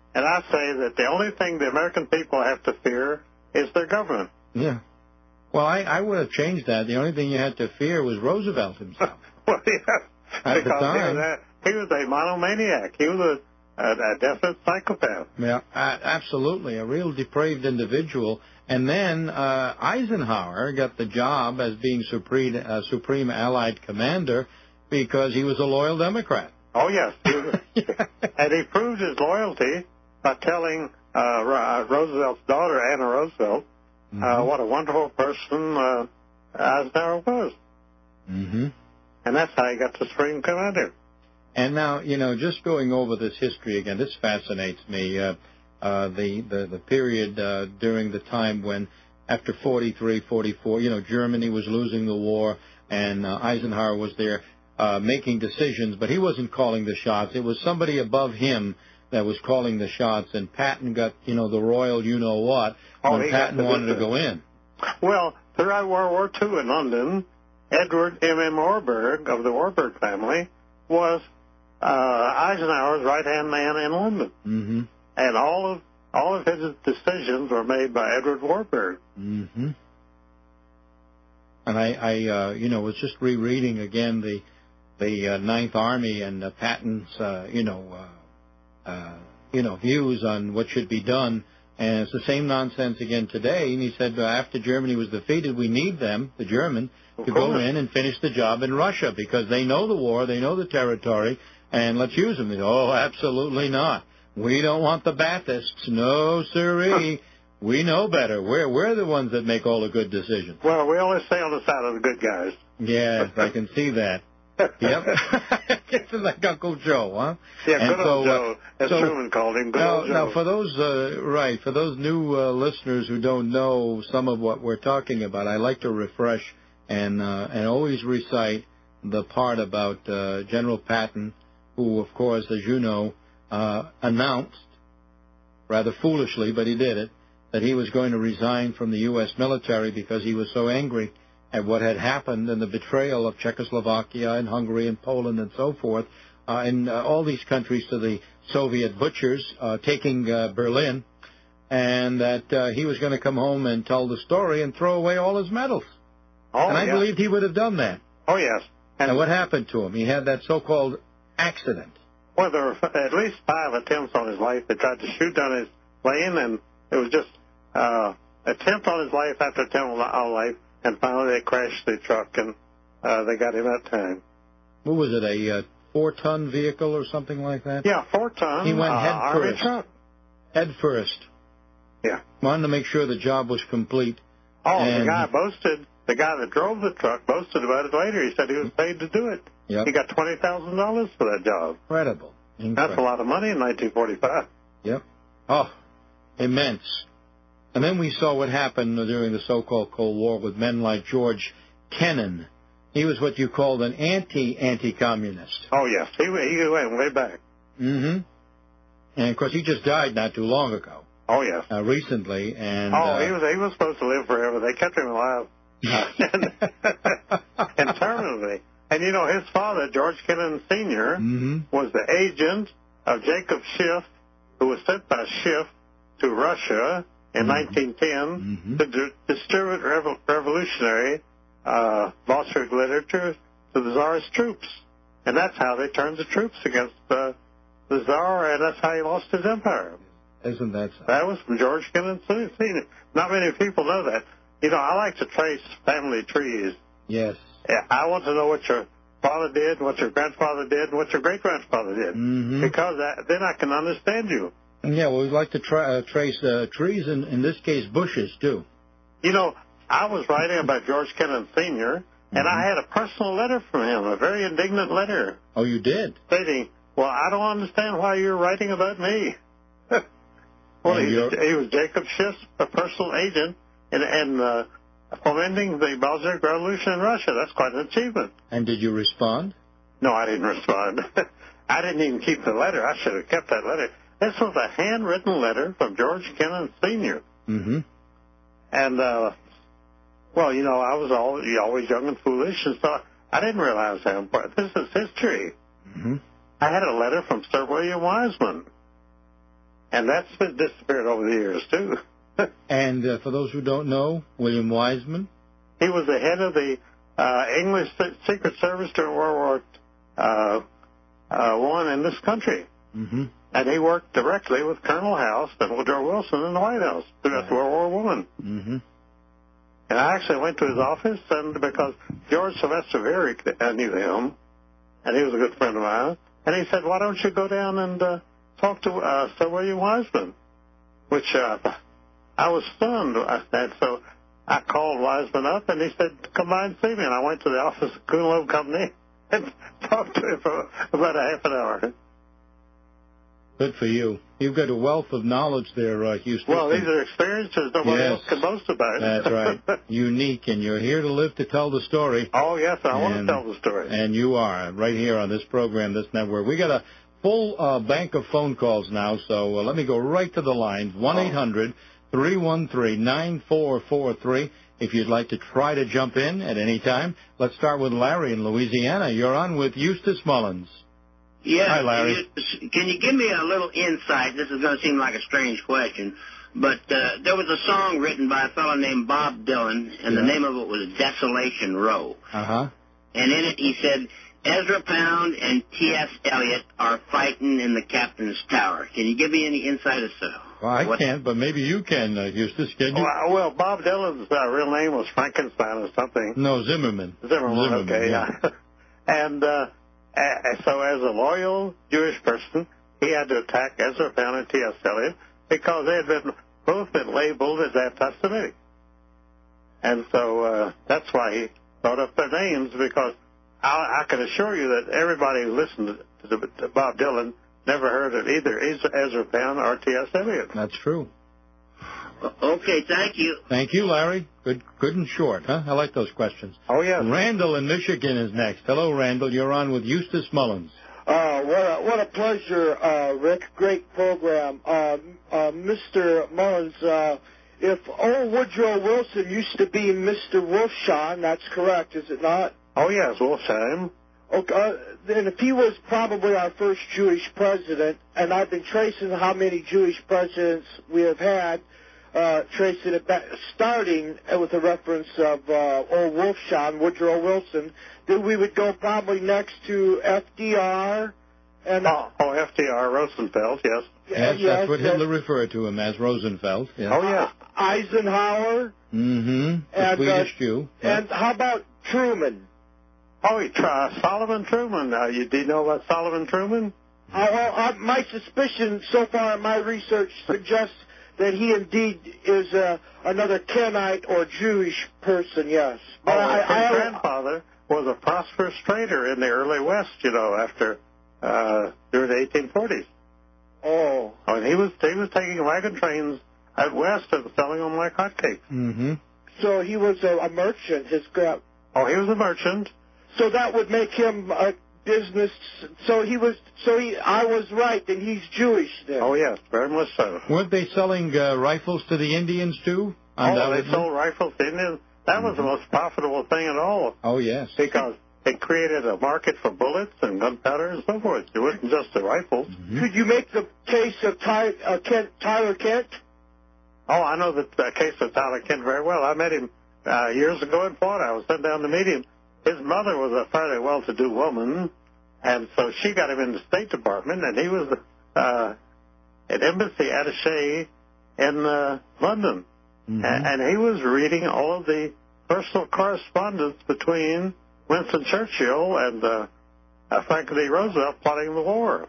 And I say that the only thing the American people have to fear is their government. Yeah. Well, I, I would have changed that. The only thing you had to fear was Roosevelt himself. Well, yeah. At because the time. He was, a, he was a monomaniac. He was a, a, a definite psychopath. Yeah, uh, absolutely. A real depraved individual. And then uh, Eisenhower got the job as being Supreme, uh, Supreme Allied Commander because he was a loyal Democrat. Oh, yes. He was, and he proved his loyalty by telling uh, Roosevelt's daughter, Anna Roosevelt, mm-hmm. uh, what a wonderful person uh, Eisenhower was. Mm-hmm. And that's how he got the Supreme Commander. And now, you know, just going over this history again, this fascinates me. Uh, uh, the, the, the period uh, during the time when, after forty-three, forty-four, you know, Germany was losing the war, and uh, Eisenhower was there uh, making decisions, but he wasn't calling the shots. It was somebody above him that was calling the shots, and Patton got, you know, the royal you-know-what when oh, Patton wanted to go in. Well, throughout World War Two in London, Edward M M. Warburg of the Warburg family was uh, Eisenhower's right-hand man in London. Mm-hmm. And all of all of his decisions were made by Edward Warburg. Mm-hmm. And I, I uh, you know, was just rereading again the the uh, Ninth Army and uh, Patton's, uh, you know, uh, uh, you know, views on what should be done. And it's the same nonsense again today. And he said uh, after Germany was defeated, we need them, the German, to go in and finish the job in Russia because they know the war, they know the territory, and let's use them. They go, oh, absolutely not. We don't want the Baptists. No, sirree. We know better. We're, we're the ones that make all the good decisions. Well, we always stay on the side of the good guys. Yes, I can see that. Yep. It's like Uncle Joe, huh? Yeah, and good so, old Joe. As so, Truman called him, good now, old Joe. Now, for those, uh, right, for those new uh, listeners who don't know some of what we're talking about, I like to refresh and uh, and always recite the part about uh, General Patton, who, of course, as you know, uh, announced, rather foolishly, but he did it, that he was going to resign from the U S military because he was so angry at what had happened and the betrayal of Czechoslovakia and Hungary and Poland and so forth, uh, and uh, all these countries to the Soviet butchers, uh, taking uh, Berlin, and that uh, he was going to come home and tell the story and throw away all his medals. Oh, and I yeah. believed he would have done that. Oh, yes. And, and what happened to him? He had that so-called accident. Well, there were at least five attempts on his life. They tried to shoot down his plane, and it was just uh, attempt on his life after attempt on life, and finally they crashed the truck, and uh, they got him that time. What was it, a uh, four-ton vehicle or something like that? Yeah, four-ton. He went uh, head Army first. truck. Head first. Yeah. Wanted to make sure the job was complete. Oh, and the guy boasted. The guy that drove the truck boasted about it later. He said he was paid to do it. Yep. He got twenty thousand dollars for that job. Incredible. Incredible. That's a lot of money in nineteen forty-five. Yep. Oh, immense. And then we saw what happened during the so-called Cold War with men like George Kennan. He was what you called an anti-anti-communist. Oh, yes. He, he went way back. Mm-hmm. And, of course, he just died not too long ago. Oh, yes. Uh, recently. And, oh, uh, he was he was supposed to live forever. They kept him alive. Interminably. And, you know, his father, George Kennan Senior, mm-hmm. was the agent of Jacob Schiff, who was sent by Schiff to Russia in mm-hmm. nineteen ten mm-hmm. to d- distribute revo- revolutionary uh, Bolshevik literature to the Tsarist troops. And that's how they turned the troops against uh, the Tsar, and that's how he lost his empire. Isn't that so? That was from George Kennan Senior Not many people know that. You know, I like to trace family trees. Yes. I want to know what your father did, what your grandfather did, and what your great-grandfather did. Mm-hmm. Because I, then I can understand you. Yeah, well, we like to tra- uh, trace uh, trees, and in this case, bushes, too. You know, I was writing about George Kennan Senior, mm-hmm. and I had a personal letter from him, a very indignant letter. Oh, you did? Stating, well, I don't understand why you're writing about me. Well, he, he was Jacob Schiff's a personal agent in, in uh, fomenting the Bolshevik Revolution in Russia. That's quite an achievement. And did you respond? No, I didn't respond. I didn't even keep the letter. I should have kept that letter. This was a handwritten letter from George Kennan Senior Mm-hmm. And, uh, well, you know, I was always, always young and foolish, and so I didn't realize how important. This is history. Mm-hmm. I had a letter from Sir William Wiseman. And that's been disappeared over the years, too. And uh, for those who don't know, William Wiseman? He was the head of the uh, English Secret Service during World War uh, uh, One in this country. Mm-hmm. And he worked directly with Colonel House and Woodrow Wilson in the White House throughout Right. World War One. Mm-hmm. And I actually went to his office, and because George Sylvester Very I knew him, and he was a good friend of mine, and he said, why don't you go down and uh, talk to uh, Sir William Wiseman? Which uh, I was stunned. And so I called Wiseman up, and he said, come by and see me. And I went to the office of Kuhn Loeb Company and talked to him for about a half an hour. Good for you. You've got a wealth of knowledge there, uh, Houston. Well, these are experiences nobody Yes. else can boast about. That's right. Unique, and you're here to live to tell the story. Oh, yes, I want And- to tell the story. And you are, right here on this program, this network. We got a full uh, bank of phone calls now, so uh, let me go right to the lines. one eight hundred three one three nine four four three. If you'd like to try to jump in at any time. Let's start with Larry in Louisiana. You're on with Eustace Mullins. Yeah. Hi, Larry. Can you, can you give me a little insight? This is going to seem like a strange question, but uh, there was a song written by a fellow named Bob Dylan, and Yeah. the name of it was Desolation Row. Uh-huh. And in it he said, Ezra Pound and T S. Eliot are fighting in the captain's tower. Can you give me any insight as to Well, I what... can't, but maybe you can, uh, Eustace. Can you? Well, well, Bob Dylan's uh, real name was Frankenstein or something. No, Zimmerman. Zimmerman, okay, yeah. and uh, a- so as a loyal Jewish person, he had to attack Ezra Pound and T S. Eliot because they had been both been labeled as anti-Semitic. And so uh, that's why he brought up their names, because I, I can assure you that everybody who listened to, the, to Bob Dylan never heard of either Ezra Pound or T S. Eliot. That's true. Okay, thank you. Thank you, Larry. Good, good and short, huh? I like those questions. Oh, yes. Randall in Michigan is next. Hello, Randall. You're on with Eustace Mullins. Uh, what a, what a pleasure, uh, Rick. Great program. Uh, uh, Mister Mullins, uh, if old Woodrow Wilson used to be Mister Wolfsheim, that's correct, is it not? Oh, yes, Wolfsheim. Okay, uh, then if he was probably our first Jewish president, and I've been tracing how many Jewish presidents we have had, uh, tracing it back, starting with a reference of uh, old Wolfsheim, Woodrow Wilson, then we would go probably next to F D R. And, Oh, oh F D R, Rosenfeld, yes. Yes, yes, that's what yes. Hitler referred to him as, Rosenfeld. Yeah. Oh, yes. Eisenhower. Mm-hmm. The And, Swedish uh, Jew. Yeah. And how about Truman? Oh, he tried Solomon Truman. Uh, you, do you know about Solomon Truman? Uh, well, uh, my suspicion so far in my research suggests that he indeed is uh, another Kenite or Jewish person, yes. Oh, But I, his I, grandfather was a prosperous trader in the early West, you know, after, uh, during the eighteen forties. oh, Oh, and he was, he was taking wagon trains out west and selling them like hotcakes. Mm-hmm. so he was a, a merchant, his grand. Oh, he was a merchant. So that would make him a business. So he was. So he. I was right, and he's Jewish then. Oh, yes, very much so. Weren't they selling uh, rifles to the Indians, too? Oh, they Undoubtedly. sold rifles to Indians. That was the most profitable thing at all, Oh, yes. because it created a market for bullets and gunpowder and so forth. It wasn't just the rifles. Mm-hmm. Could you make the case of Ty, uh, Kent, Tyler Kent? Oh, I know the uh, case of Tyler Kent very well. I met him uh, years ago in Florida. I was sent down to meet him. His mother was a fairly well-to-do woman, and so she got him in the State Department, and he was uh, an embassy attaché in uh, London. Mm-hmm. A- and he was reading all of the personal correspondence between Winston Churchill and uh, uh, Franklin D. Roosevelt plotting the war.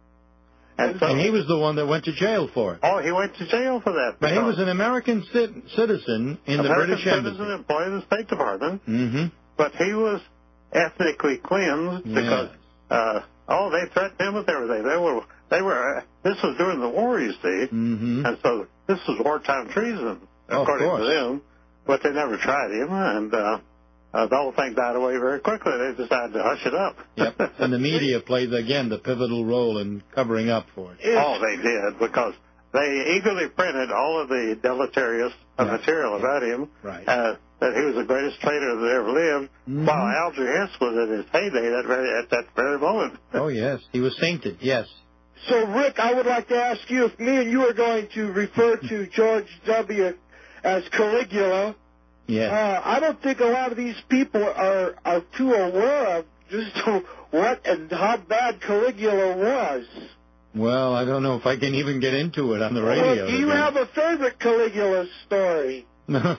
And, so, And he was the one that went to jail for it. oh, he went to jail for that. But he because was an American cit- citizen in the American British citizen Embassy. employed in the State Department, Mm-hmm. but he was ethnically cleansed because, Yes. uh, oh, they threatened him with everything. They were, they were. Uh, this was during the war, you see, Mm-hmm. and so this was wartime treason, Of according course. to them. But they never tried him, and uh, uh, the whole thing died away very quickly. They decided to hush it up. Yep. And the media played, again, the pivotal role in covering up for it. Oh, they did, because they eagerly printed all of the deleterious uh, Yeah. material about him. Right. Uh, that he was the greatest trader that ever lived, Mhm. while Alger Hiss was at his heyday that very, at that very moment. Oh, yes. He was sainted, yes. So, Rick, I would like to ask you if me and you are going to refer to George W. as Caligula. Yes. Uh, I don't think a lot of these people are, are too aware of just what and how bad Caligula was. Well, I don't know if I can even get into it on the radio. Well, do you again. have a favorite Caligula story? No, no,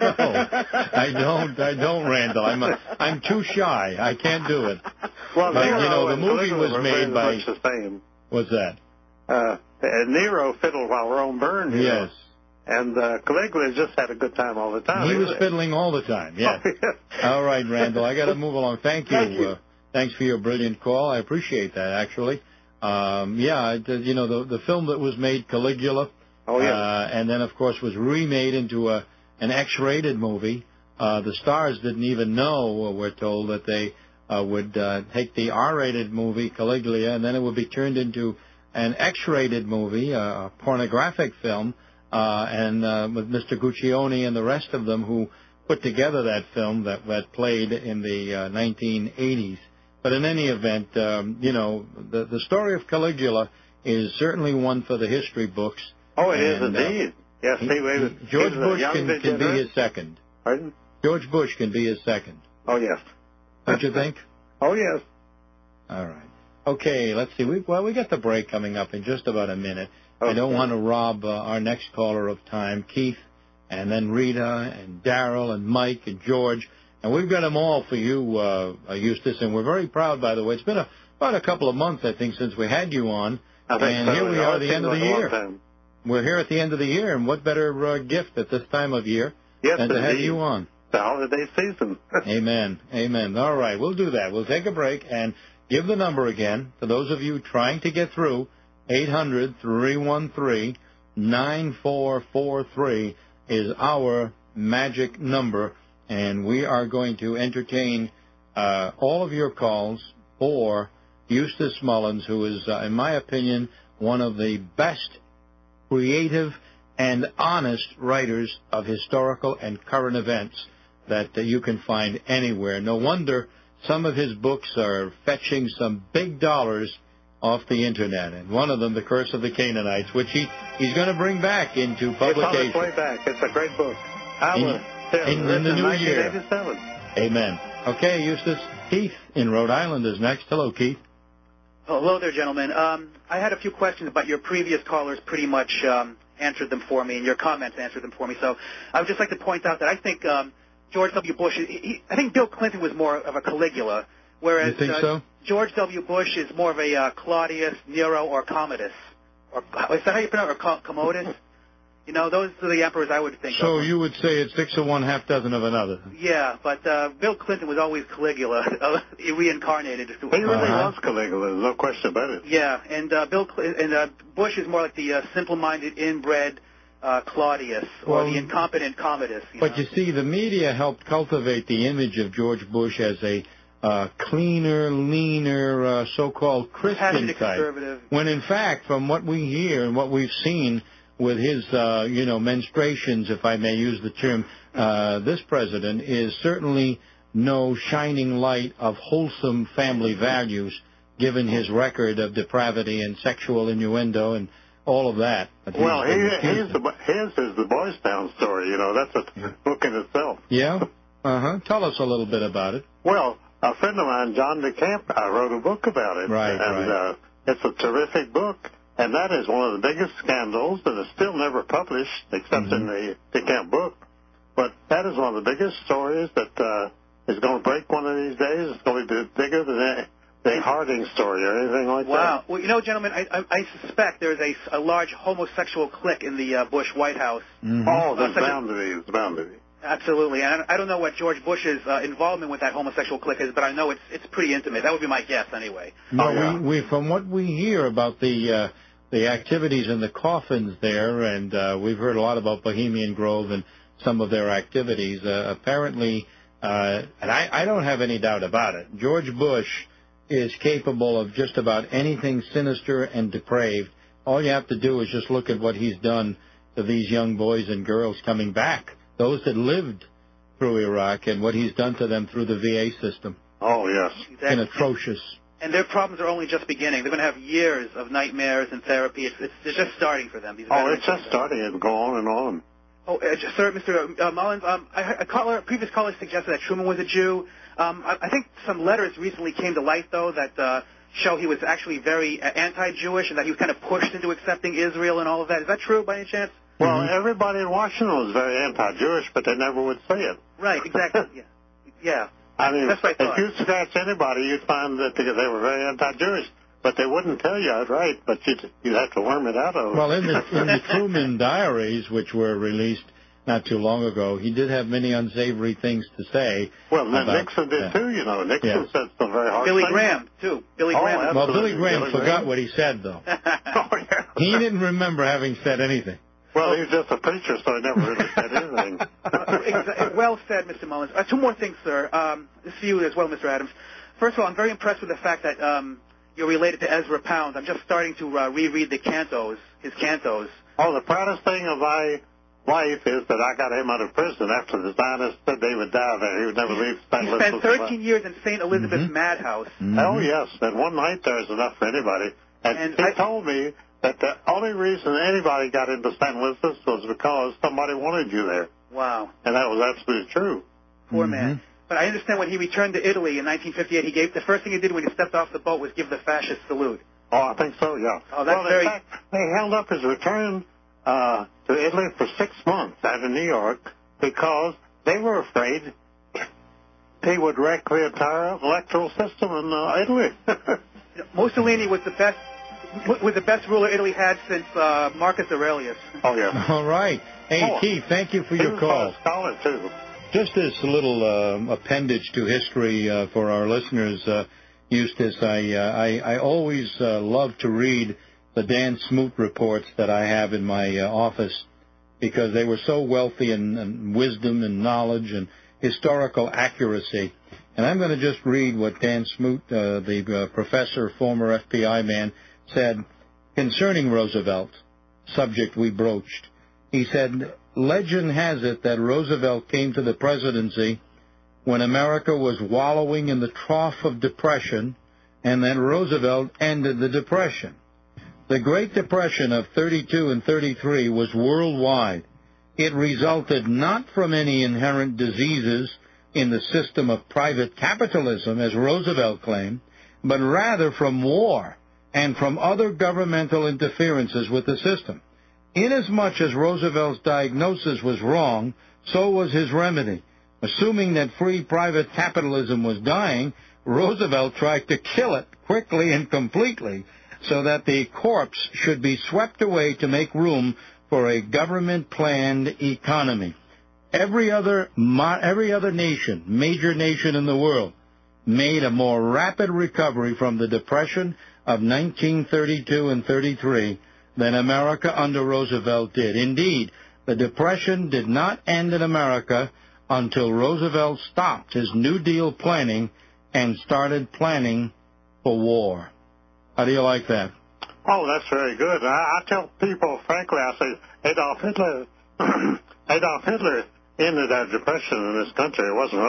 I don't. I don't, Randall. I'm a, I'm too shy. I can't do it. Well, but, Nero you know, the and movie Caligula was were made very by. much the same. What's that? Uh, Nero fiddled while Rome burned. You Yes. know? And uh, Caligula just had a good time all the time. He was fiddling all the time. Yes. Oh, yes. All right, Randall. I got to move along. Thank you. Thank you. Uh, thanks for your brilliant call. I appreciate that. Actually, um, yeah. It, you know, the the film that was made, Caligula. Oh, yeah. Uh, and then, of course, was remade into a an X-rated movie. Uh, the stars didn't even know, uh, we're told, that they uh, would uh, take the R-rated movie, Caligula, and then it would be turned into an X-rated movie, uh, a pornographic film, uh, and uh, with Mister Guccione and the rest of them who put together that film that, that played in the uh, nineteen eighties. But in any event, um, you know, the, the story of Caligula is certainly one for the history books. Oh, it and, is indeed. Uh, yes, he, he, was, he, George he was Bush can, can be his second. Pardon? George Bush can be his second. Oh, yes. Don't you think? Oh, yes. All right. Okay, let's see. We, well, we got the break coming up in just about a minute. Okay. I don't want to rob uh, our next caller of time, Keith, and then Rita, and Darrell, and Mike, and George. And we've got them all for you, uh, uh, Eustace, and we're very proud, by the way. It's been a, about a couple of months, I think, since we had you on. I think and so. here we It are at always the end of the seems like a long year. time. We're here at the end of the year, and what better uh, gift at this time of year Yes, than to have indeed. you on? The holiday season. Amen. Amen. All right, we'll do that. We'll take a break and give the number again to those of you trying to get through. eight hundred, three one three, nine four four three is our magic number, and we are going to entertain uh, all of your calls for Eustace Mullins, who is, uh, in my opinion, one of the best creative and honest writers of historical and current events that uh, you can find anywhere. No wonder some of his books are fetching some big dollars off the Internet, and one of them, The Curse of the Canaanites, which he, he's going to bring back into publication. It's on its way back. It's a great book. I In- was yeah, in- in written the new year. nineteen eighty-seven. Amen. Okay, Eustace. Keith in Rhode Island is next. Hello, Keith. Hello there, gentlemen. Um, I had a few questions, but your previous callers pretty much um, answered them for me, and your comments answered them for me. So I would just like to point out that I think um, George W. Bush, he, he, I think Bill Clinton was more of a Caligula, whereas You think uh, so? George W. Bush is more of a uh, Claudius, Nero, or Commodus. Or, is that how you pronounce it, or Com- Commodus? You know, those are the emperors I would think So of. you would say it's six of one, half dozen of another. Yeah, but uh, Bill Clinton was always Caligula, uh, reincarnated. He really Uh-huh. was Caligula. There's no question about it. Yeah, and uh, Bill Cl- and uh, Bush is more like the uh, simple-minded, inbred uh, Claudius, or Well, the incompetent Commodus. You But know? you see, the media helped cultivate the image of George Bush as a uh, cleaner, leaner, uh, so-called Christian Passionate type. conservative. When in fact, from what we hear and what we've seen with his, uh, you know, menstruations, if I may use the term, uh, this president is certainly no shining light of wholesome family values, given his record of depravity and sexual innuendo and all of that. that he's Well, he, been he's accused the, of. his is the Boys Town story. You know, that's a Yeah. book in itself. Yeah? Uh-huh. Tell us a little bit about it. Well, a friend of mine, John DeCamp, I wrote a book about it. Right, and, right. Uh, it's a terrific book. And that is one of the biggest scandals that is still never published, except Mm-hmm. in the DeCamp book. But that is one of the biggest stories that uh, is going to break one of these days. It's going to be bigger than the, the Harding story or anything like Wow. that. Well, you know, gentlemen, I, I, I suspect there's a, a large homosexual clique in the uh, Bush White House. Mm-hmm. Oh, there's Uh, such a- bound to be. There's bound to be. Absolutely. And I, I don't know what George Bush's uh, involvement with that homosexual clique is, but I know it's it's pretty intimate. That would be my guess, anyway. No, Oh, yeah. we, we, from what we hear about the uh, the activities in the coffins there, and uh, we've heard a lot about Bohemian Grove and some of their activities. Uh, apparently, uh, and I, I don't have any doubt about it, George Bush is capable of just about anything sinister and depraved. All you have to do is just look at what he's done to these young boys and girls coming back, those that lived through Iraq, and what he's done to them through the V A system. Oh, yes. It's been atrocious. And their problems are only just beginning. They're going to have years of nightmares and therapy. It's, it's, it's just starting for them. These oh, it's just starting. It'll go on and on. Oh, uh, just, sir, Mister Uh, Mullins, um, I, a, caller, a previous caller suggested that Truman was a Jew. Um, I, I think some letters recently came to light, though, that uh, show he was actually very uh, anti-Jewish and that he was kind of pushed into accepting Israel and all of that. Is that true, by any chance? Well, mm-hmm. everybody in Washington was very anti-Jewish, but they never would say it. Right, exactly. yeah. yeah. I mean, That's what I thought. if you scratch anybody, you'd find that they were very anti-Jewish. But they wouldn't tell you outright, but you'd, you'd have to worm it out of them. Well, in the, in the Truman diaries, which were released not too long ago, he did have many unsavory things to say. Well, about, Nixon did, uh, too, you know. Nixon yeah. said some very hard Billy things. Graham, too. Billy oh, Graham. Well, Billy Graham Billy forgot Graham. what he said, though. oh, yeah. He didn't remember having said anything. Well, he was just a preacher, so he never really said anything. uh, exa- well said, Mister Mullins. Uh, two more things, sir. Um, this is you as well, Mister Adams. First of all, I'm very impressed with the fact that um, you're related to Ezra Pound. I'm just starting to uh, reread the cantos, his cantos. Oh, the proudest thing of my life is that I got him out of prison after the Zionists said they would die there. He would never leave Saint He Elizabeth. spent thirteen years in Saint Elizabeth's mm-hmm. madhouse. Mm-hmm. Oh, yes. And one night there was enough for anybody. And, And he I, told me that the only reason anybody got into Saint Elizabeth was because somebody wanted you there. Wow. And that was absolutely true. Poor mm-hmm. man. But I understand when he returned to Italy in nineteen fifty-eight, he gave the first thing he did when he stepped off the boat was give the fascist salute. Oh, I think so, yeah. Oh, that's well, very... in fact, they held up his return uh, to Italy for six months out of New York because they were afraid he would wreck the entire electoral system in uh, Italy. Mussolini was the best was the best ruler Italy had since uh, Marcus Aurelius. Oh, yeah. All right. Hey, oh, Keith, thank you for he your was call. a scholar, too. Just this little uh, appendage to history uh, for our listeners, uh, Eustace, I, uh, I, I always uh, love to read the Dan Smoot reports that I have in my uh, office because they were so wealthy in, in wisdom and knowledge and historical accuracy. And I'm going to just read what Dan Smoot, uh, the uh, professor, former F B I man, said concerning Roosevelt, subject we broached. He said, legend has it that Roosevelt came to the presidency when America was wallowing in the trough of depression, and that Roosevelt ended the depression. The Great Depression of thirty-two and thirty-three was worldwide. It resulted not from any inherent diseases in the system of private capitalism, as Roosevelt claimed, but rather from war and from other governmental interferences with the system. Inasmuch as Roosevelt's diagnosis was wrong, so was his remedy. Assuming that free private capitalism was dying, Roosevelt tried to kill it quickly and completely so that the corpse should be swept away to make room for a government-planned economy. Every other, every other nation, major nation in the world, made a more rapid recovery from the Depression of nineteen thirty-two and thirty-three than America under Roosevelt did. Indeed, the Depression did not end in America until Roosevelt stopped his New Deal planning and started planning for war. How do you like that? Oh, that's very good. I, I tell people, frankly, I say Adolf Hitler, Adolf Hitler ended our depression in this country. It wasn't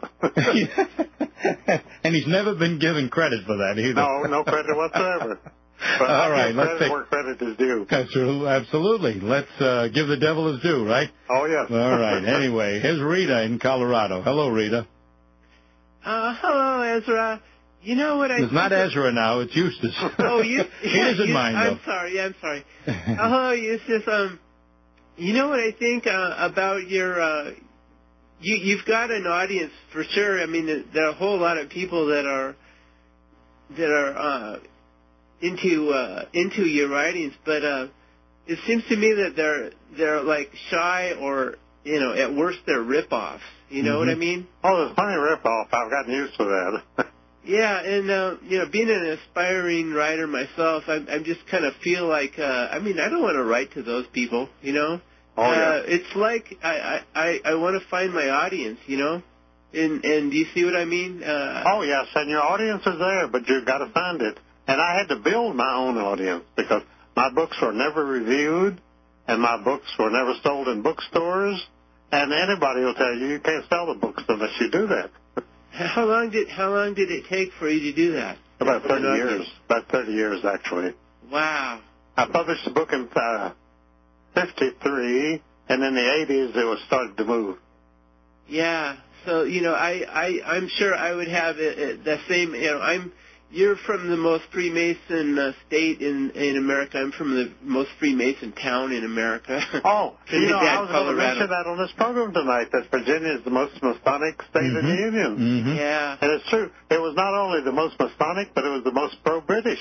Roosevelt. And he's never been given credit for that either. No, no credit whatsoever. But all I right, give let's credit take... where credit is due. Absolutely. Let's uh, give the devil his due, right? Oh, yes. All right. Anyway, here's Rita in Colorado. Hello, Rita. Uh, hello, Ezra. You know what I It's not Ezra now. It's Eustace. Oh, you... he doesn't you, mind, I'm though. sorry. I'm sorry. uh, hello, Eustace. Um, you know what I think uh, about your... Uh, you, you've got an audience for sure. I mean, there are a whole lot of people that are that are uh, into uh, into your writings, but uh, it seems to me that they're they're like shy, or you know, at worst they're rip-offs. You know mm-hmm. what I mean? Oh, there's plenty of rip-off. I've gotten used to that. Yeah, and uh, you know, being an aspiring writer myself, I, I just kind of feel like uh, I mean, I don't want to write to those people. You know? Oh, yeah. Uh, it's like I I, I want to find my audience. You know? And and do you see what I mean? Uh, oh, yes, and your audience is there, but you've got to find it. And I had to build my own audience because my books were never reviewed, and my books were never sold in bookstores. And anybody will tell you you can't sell the books unless you do that. How long did how long did it take for you to do that? About thirty years. About thirty years, actually. Wow. I published a book in uh, fifty-three, and in the eighties it was started to move. Yeah. So, you know, I, I, I'm sure I would have it, it, the same, you know, I'm, you're from the most Freemason uh, state in, in America. I'm from the most Freemason town in America. Oh, you know, I was Colorado. going to mention that on this program tonight, that Virginia is the most Masonic state Mm-hmm. in the Union. Mm-hmm. Yeah. And it's true. It was not only the most Masonic, but it was the most pro-British.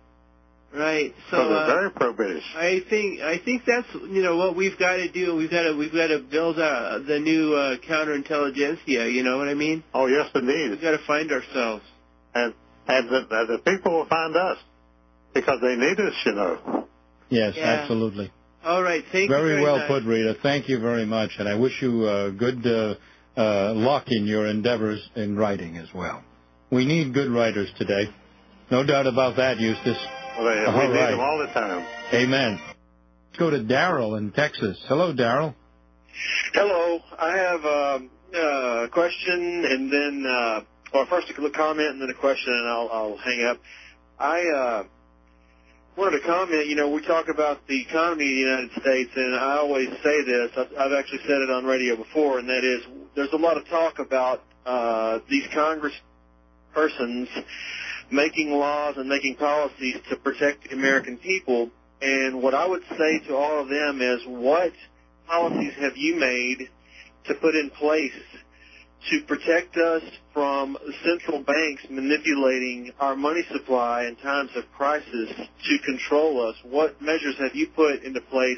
Right. So, So they're uh, very pro-British. I think I think that's you know what we've got to do. We've got to we've got to build uh, the new uh, counterintelligentsia. You know what I mean? Oh, yes, indeed. We've got to find ourselves. And and the, the people will find us because they need us, you know. Yes, Yeah. absolutely. All right. Thank Very you very well much. put, Rita. Thank you very much, and I wish you uh, good uh, uh, luck in your endeavors in writing as well. We need good writers today. No doubt about that, Eustace. Well, they, All we need right. them all the time. Amen. Let's go to Darrell in Texas. Hello, Darrell. Hello. I have um, uh, a question and then, uh, well, first a comment and then a question, and I'll, I'll hang up. I uh, wanted to comment, you know, we talk about the economy of the United States, and I always say this. I've, I've actually said it on radio before, and that is there's a lot of talk about uh, these Congress persons making laws and making policies to protect the American people. And what I would say to all of them is, what policies have you made to put in place to protect us from central banks manipulating our money supply in times of crisis to control us? What measures have you put into place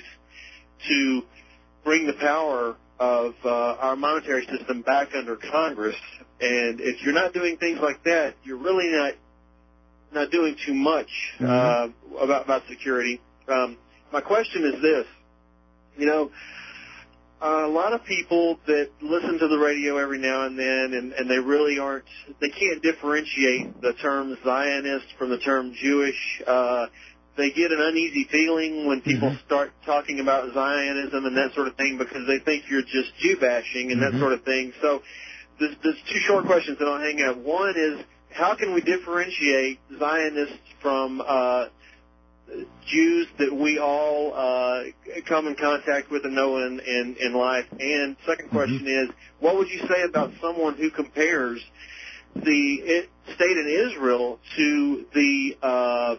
to bring the power of uh, our monetary system back under Congress? And if you're not doing things like that, you're really not not doing too much uh, Mm-hmm. about about security. Um, my question is this: you know, uh, a lot of people that listen to the radio every now and then, and, and they really aren't, they can't differentiate the term Zionist from the term Jewish. Uh, they get an uneasy feeling when people Mm-hmm. start talking about Zionism and that sort of thing because they think you're just Jew bashing and Mm-hmm. that sort of thing. So there's, there's two short questions that I'll hang up. One is, how can we differentiate Zionists from uh, Jews that we all uh, come in contact with and know in, in, in life? And second question Mm-hmm. is, what would you say about someone who compares the it, state in Israel to the uh,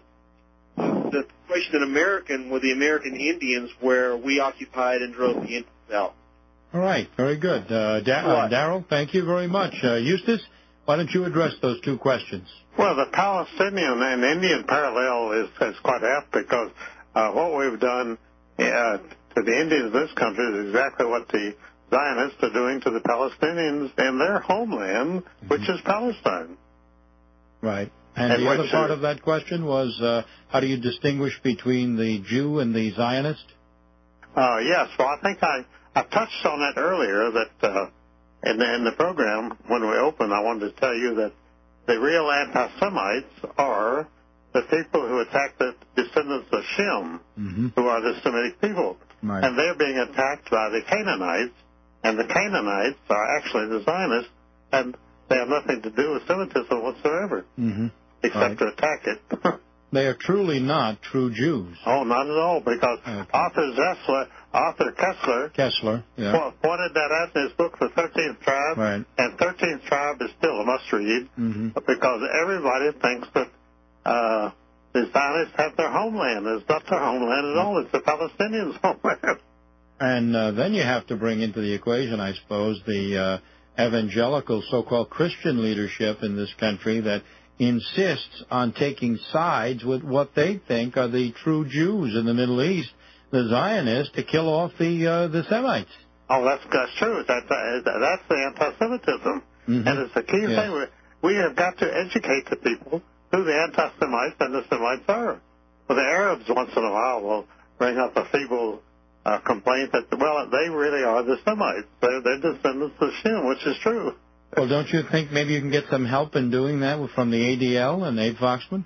the situation in American with the American Indians, where we occupied and drove the Indians out? All right, very good. Uh, da- uh, Darrell, thank you very much. Uh, Eustace, why don't you address those two questions? Well, the Palestinian and Indian parallel is, is quite apt because uh, what we've done uh, to the Indians of this country is exactly what the Zionists are doing to the Palestinians in their homeland, mm-hmm. which is Palestine. Right. And, and the other part of that question was, uh, how do you distinguish between the Jew and the Zionist? Uh, yes. Well, I think I, I touched on that earlier, that uh, in, the, in the program when we opened, I wanted to tell you that the real anti-Semites are the people who attack the descendants of Shem, mm-hmm. who are the Semitic people. Right. And they're being attacked by the Canaanites, and the Canaanites are actually the Zionists, and they have nothing to do with Semitism whatsoever, mm-hmm. except right. to attack it. They are truly not true Jews. Oh, not at all, because okay. Arthur Zessler, Arthur Kessler, Kessler yeah. pointed that out in his book, The thirteenth Tribe, right. and thirteenth Tribe is still a must-read, mm-hmm. because everybody thinks that uh, the Zionists have their homeland. It's not their homeland at all. It's the Palestinians' homeland. And uh, then you have to bring into the equation, I suppose, the uh, evangelical so-called Christian leadership in this country that insists on taking sides with what they think are the true Jews in the Middle East, the Zionists, to kill off the uh, the Semites. Oh, that's, that's true. That's, uh, that's the anti-Semitism. Mm-hmm. And it's a key yeah. thing. We, we have got to educate the people who the anti-Semites and the Semites are. Well, the Arabs once in a while will bring up a feeble uh, complaint that, well, they really are the Semites. They're, they're descendants of Shem, which is true. Well, don't you think maybe you can get some help in doing that from the A D L and Abe Foxman?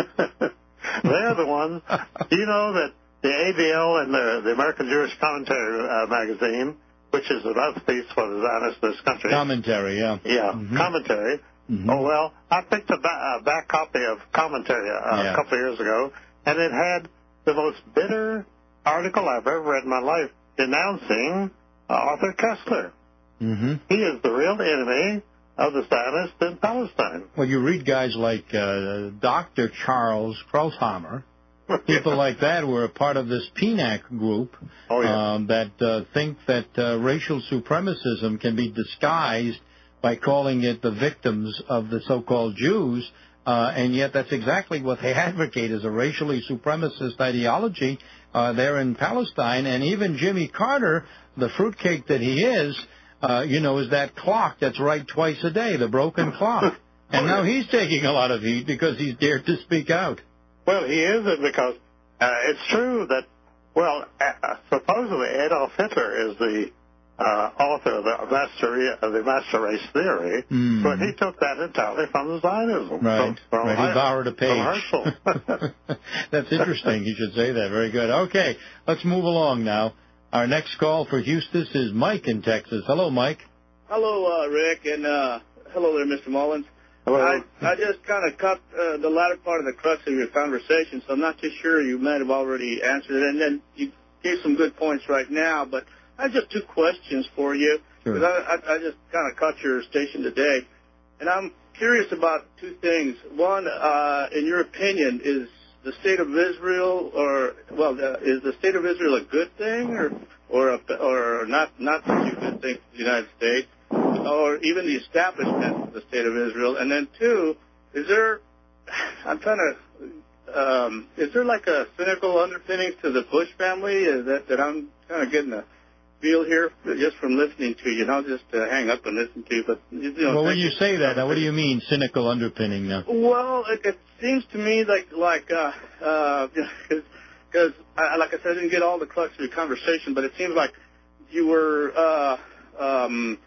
They're the ones. You know that the A D L and the, the American Jewish Commentary uh, magazine, which is a mouthpiece for the Zionists of this country. Commentary, yeah. Yeah, mm-hmm. commentary. Mm-hmm. Oh, well, I picked a ba- uh, back copy of commentary uh, Yeah. a couple of years ago, and it had the most bitter article I've ever read in my life denouncing uh, Arthur Kessler. Mm-hmm. He is the real enemy of the Zionists in Palestine. Well, you read guys like uh, Doctor Charles Kraushammer, people like that who are a part of this P N A C group Oh, yeah. um, that uh, think that uh, racial supremacism can be disguised by calling it the victims of the so-called Jews, uh, and yet that's exactly what they advocate is a racially supremacist ideology uh, there in Palestine. And even Jimmy Carter, the fruitcake that he is, uh, you know, is that clock that's right twice a day, the broken clock. And now he's taking a lot of heat because he's dared to speak out. Well, he isn't because uh, it's true that, well, uh, supposedly Adolf Hitler is the uh, author of the master, of the master race theory, Mm. but he took that entirely from the Zionism. Right, From, from right. He borrowed a From page. Herschel. That's interesting. You should say that. Very good. Okay, let's move along now. Our next call for Eustis is Mike in Texas. Hello, Mike. Hello, uh, Rick, and uh, hello there, Mister Mullins. Hello. I, I just kind of cut uh, the latter part of the crux of your conversation, so I'm not too sure you might have already answered it. And then you gave some good points right now, but I have just two questions for you. Sure. Because I, I, I just kind of caught your station today. And I'm curious about two things. One, uh, in your opinion, is the state of Israel, or, well, uh, is the state of Israel a good thing or or, a, or not, not such a good thing for the United States? Or even the establishment of the state of Israel. And then two, is there, I'm trying to, um, is there like a cynical underpinning to the Bush family is that, that I'm kind of getting a feel here just from listening to you? And I'll just uh, hang up and listen to you. But, you know, Well, when you say that, now what do you mean, cynical underpinning now? Well, it, it seems to me like, like, uh, uh, because, I, like I said, I didn't get all the crux of your conversation, but it seems like you were, uh, um,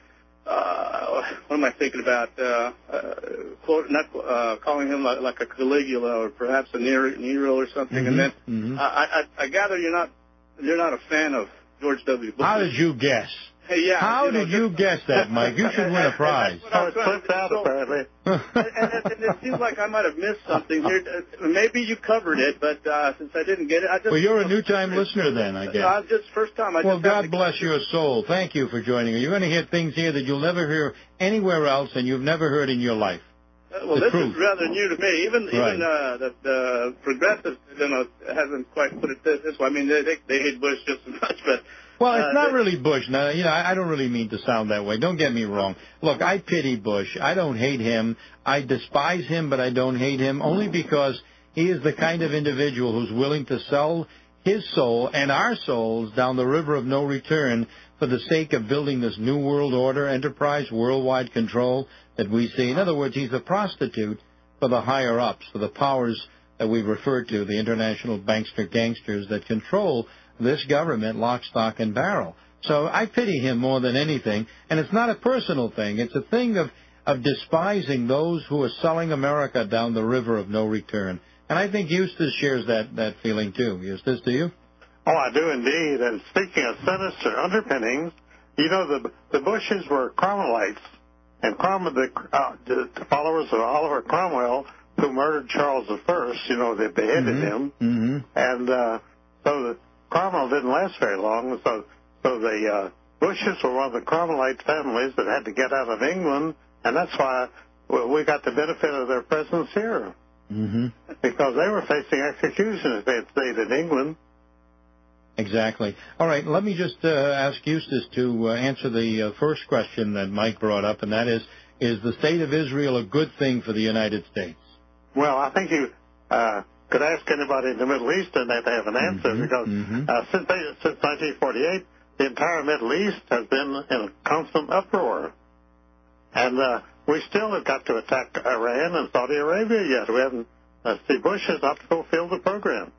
Uh, what am I thinking about? Uh, uh, quote, not uh, calling him like, like a Caligula or perhaps a Nero, Nero or something. Mm-hmm, and then mm-hmm. I, I, I gather you're not you're not a fan of George W. Bush. How did you guess? Hey, yeah. How you know, did you just, guess that, Mike? You should win a prize. Oh, it slipped out, so, apparently. and, and, and it seems like I might have missed something here. Uh, Maybe you covered it, but uh, since I didn't get it, I just. Well, you're a new-time listener then, I guess. Uh, just first time. I Well, just God bless your soul. Thank you for joining us. You're going to hear things here that you'll never hear anywhere else and you've never heard in your life. Uh, well, the this truth. is rather new to me. Even Right. even uh, the, the progressives, you know, hasn't quite put it this, this way. I mean, they, they they hate Bush just as much, but. Well, it's uh, not they, really Bush. Now, you know, I I don't really mean to sound that way. Don't get me wrong. Look, I pity Bush. I don't hate him. I despise him, but I don't hate him only because he is the kind of individual who's willing to sell his soul and our souls down the river of no return for the sake of building this new world order enterprise, worldwide control that we see. In other words, he's a prostitute for the higher-ups, for the powers that we've referred to, the international bankster gangsters that control this government lock, stock, and barrel. So I pity him more than anything, and it's not a personal thing. It's a thing of, of despising those who are selling America down the river of no return. And I think Eustis shares that, that feeling, too. Eustis, do you? Oh, I do indeed. And speaking of sinister underpinnings, you know, the the Bushes were Cromwellites, and Cromwell, the, uh, the followers of Oliver Cromwell, who murdered Charles the First, you know, they beheaded Mm-hmm. him. Mm-hmm. And uh, so the Cromwell didn't last very long, so so the uh, Bushes were one of the Cromwellite families that had to get out of England, and that's why we got the benefit of their presence here, Mm-hmm. because they were facing execution if they had stayed in England. Exactly. All right, let me just uh, ask Eustis to uh, answer the uh, first question that Mike brought up, and that is, is the state of Israel a good thing for the United States? Well, I think you uh, could ask anybody in the Middle East and they'd have an answer, Mm-hmm, because mm-hmm. Uh, since, they, since nineteen forty-eight, the entire Middle East has been in a constant uproar. And uh, we still have got to attack Iran and Saudi Arabia yet. We haven't, uh, see, Bush has not fulfilled the program.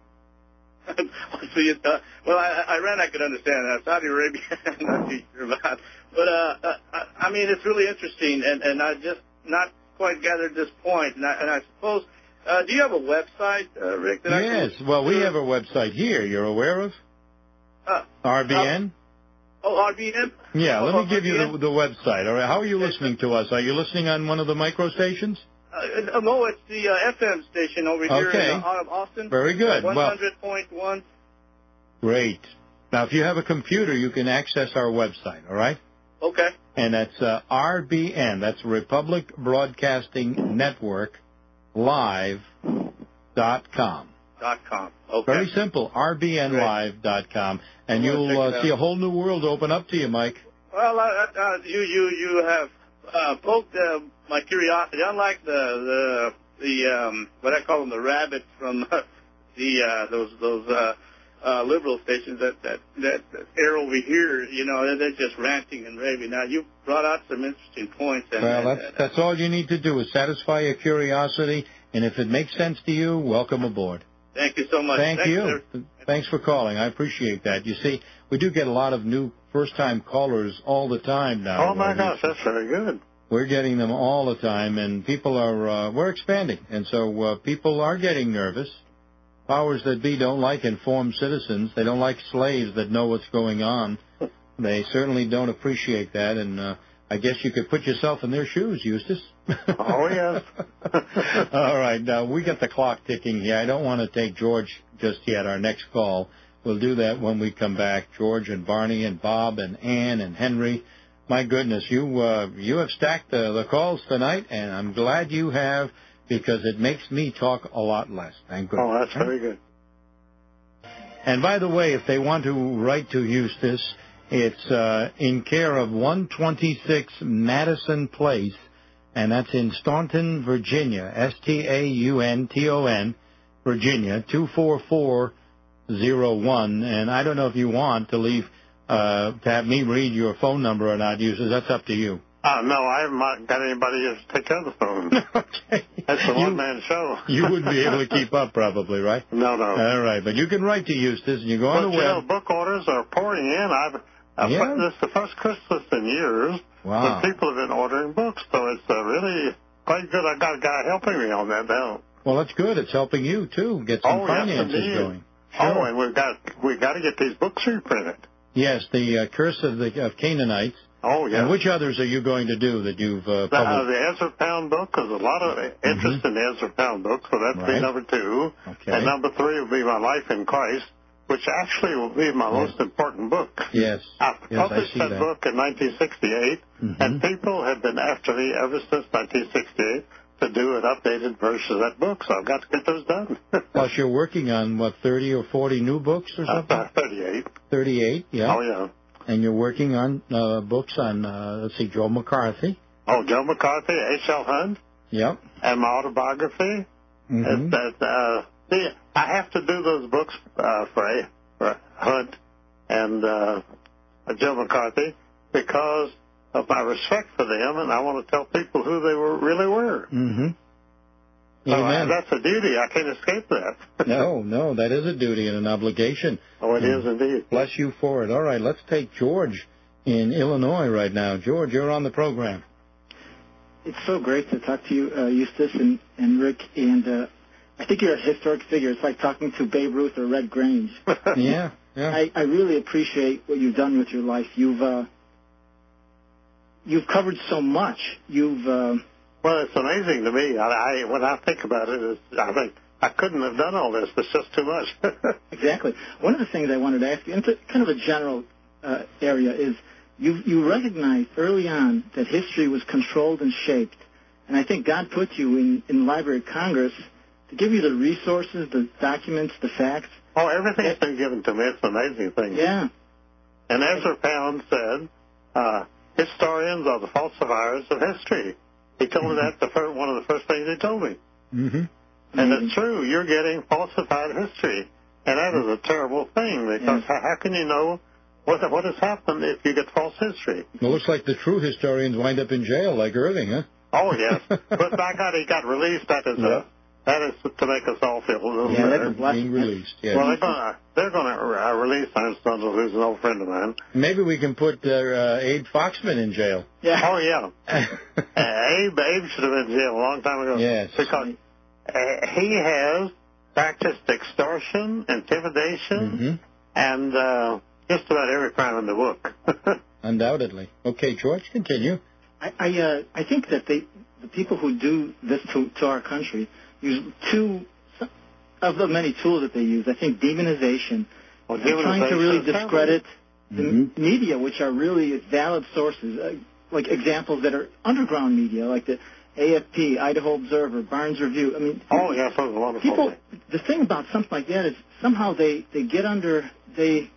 so you, uh, well, I, Iran I could understand that. Saudi Arabia, I'm not too sure about. But uh, uh, I, I mean, it's really interesting, and, and I just not quite gathered this point. And I, and I suppose, uh, do you have a website, uh, Rick? That Yes. I can well, we have a website here. You're aware of? Uh, R B N? Oh, R B N? Yeah, let oh, me give you R B N? the, the website. All right, how are you listening to us? Are you listening on one of the micro stations? Uh, no, it's the uh, F M station over here Okay. in uh, Austin. Very good. Uh, one hundred point one. Well, great. Now, if you have a computer, you can access our website, all right? Okay. And that's uh, R B N. That's Republic Broadcasting Network Live dot com. Dot com. Okay. Very simple, R B N live dot com. And I'm gonna you'll check it uh, see out. a whole new world open up to you, Mike. Well, uh, uh, you you you have uh, poked uh, my curiosity. Unlike the the the um, what I call them, the rabbits from the uh, those those uh, uh, liberal stations that that that air over here. You know, they're, they're just ranting and raving. Now you brought out some interesting points. And, Well, and, that's and, that's all you need to do is satisfy your curiosity, and if it makes sense to you, welcome aboard. Thank you so much. Thank Thanks, you. Sir. Thanks for calling. I appreciate that. You see, we do get a lot of new first-time callers all the time now. Oh, my gosh, that's very good. We're getting them all the time, and people are, uh, we're expanding. And so uh, people are getting nervous. Powers that be don't like informed citizens. They don't like slaves that know what's going on. They certainly don't appreciate that, and uh, I guess you could put yourself in their shoes, Eustace. Oh, yes. All right, now we got the clock ticking here. I don't want to take George just yet, our next call. We'll do that when we come back. George and Barney and Bob and Ann and Henry. My goodness, you uh, you have stacked the, the calls tonight, and I'm glad you have, because it makes me talk a lot less. Thank goodness. Oh, that's very good. And by the way, if they want to write to Eustace, it's uh, in care of one twenty-six Madison Place, and that's in Staunton, Virginia, S T A U N T O N, Virginia, two four four zero one. And I don't know if you want to leave, uh, to have me read your phone number or not, Eustace. That's up to you. Uh, no, I haven't got anybody to take care of the phone. Okay. That's a one-man show. You wouldn't be able to keep up, probably, right? No, no. All right, but you can write to Eustace, and you go on But, the you web. know, book orders are pouring in. I've, I've Yeah. This is the first Christmas in years Wow. when people have been ordering books, so it's uh, really quite good. I got a guy helping me on that now. Well, that's good. It's helping you, too, get some Oh, yes, finances indeed. going. Oh, Sure. and we've got we got to get these books reprinted. Yes, the uh, Curse of the of Canaanites. Oh, yes. And which others are you going to do that you've uh, The, uh, published? the Ezra Pound book, there's a lot of interest in the Ezra Pound book, so that's Right. be number two. Okay. And number three will be My Life in Christ, which actually will be my most important book. Yes. I Yes, I published see that, that. book in nineteen sixty-eight, Mhm. and people have been after me ever since nineteen sixty-eight to do an updated version of that book, so I've got to get those done. Plus, you're working on, what, thirty or forty new books or something? Uh, thirty-eight. thirty-eight, yeah. Oh, yeah. And you're working on uh, books on, uh, let's see, Joe McCarthy. Oh, Joe McCarthy, H L. Hunt, Yep. and my autobiography. Mm-hmm. It's that, uh, see, I have to do those books uh, for, A, for Hunt and uh, Joe McCarthy because of my respect for them, and I want to tell people who they were really were. Mm-hmm. So I, Amen. that's a duty. I can't escape that. No, no, that is a duty and an obligation. Oh, it is indeed. Bless you for it. All right, let's take George in Illinois right now. George, you're on the program. It's so great to talk to you, uh, Eustace and, and Rick, and uh, I think you're a historic figure. It's like talking to Babe Ruth or Red Grange. Yeah, yeah. I, I really appreciate what you've done with your life. You've uh, you've covered so much. You've uh, Well, it's amazing to me. I, I when I think about it, it's, I think I couldn't have done all this. It's just too much. exactly. One of the things I wanted to ask you, into kind of a general uh, area, is you you recognized early on that history was controlled and shaped, and I think God put you in in the Library of Congress to give you the resources, the documents, the facts. Oh, everything's been given to me. It's an amazing thing. Yeah. And Ezra Pound said, uh, historians are the falsifiers of history. He told me that the first, one of the first things he told me. Mm-hmm. And it's true. You're getting falsified history. And that is a terrible thing because Yeah. how, how can you know what, what has happened if you get false history? It looks like the true historians wind up in jail, like Irving, huh? Oh, yes. But by God, he got released. That is, Yeah. a, that is to make us all feel a little Yeah, better. that's a blessing. Being released, yeah. Well, they're going to they're gonna, uh, release Einstein, who's an old friend of mine. Maybe we can put uh, uh, Abe Foxman in jail. Yeah. Oh, yeah. uh, Abe, Abe should have been in jail a long time ago. Yes. Because uh, he has practiced extortion, intimidation, Mm-hmm. and uh, just about every crime in the book. Undoubtedly. Okay, George, continue. I I, uh, I think that they, the people who do this to, to our country use two of the many tools that they use. I think demonization. Well, They're trying to really discredit the Mm-hmm. media, which are really valid sources, uh, like examples that are underground media, like the A F P, Idaho Observer, Barnes Review. I mean, Oh, yes, that was wonderful. people. The thing about something like that is somehow they they get under they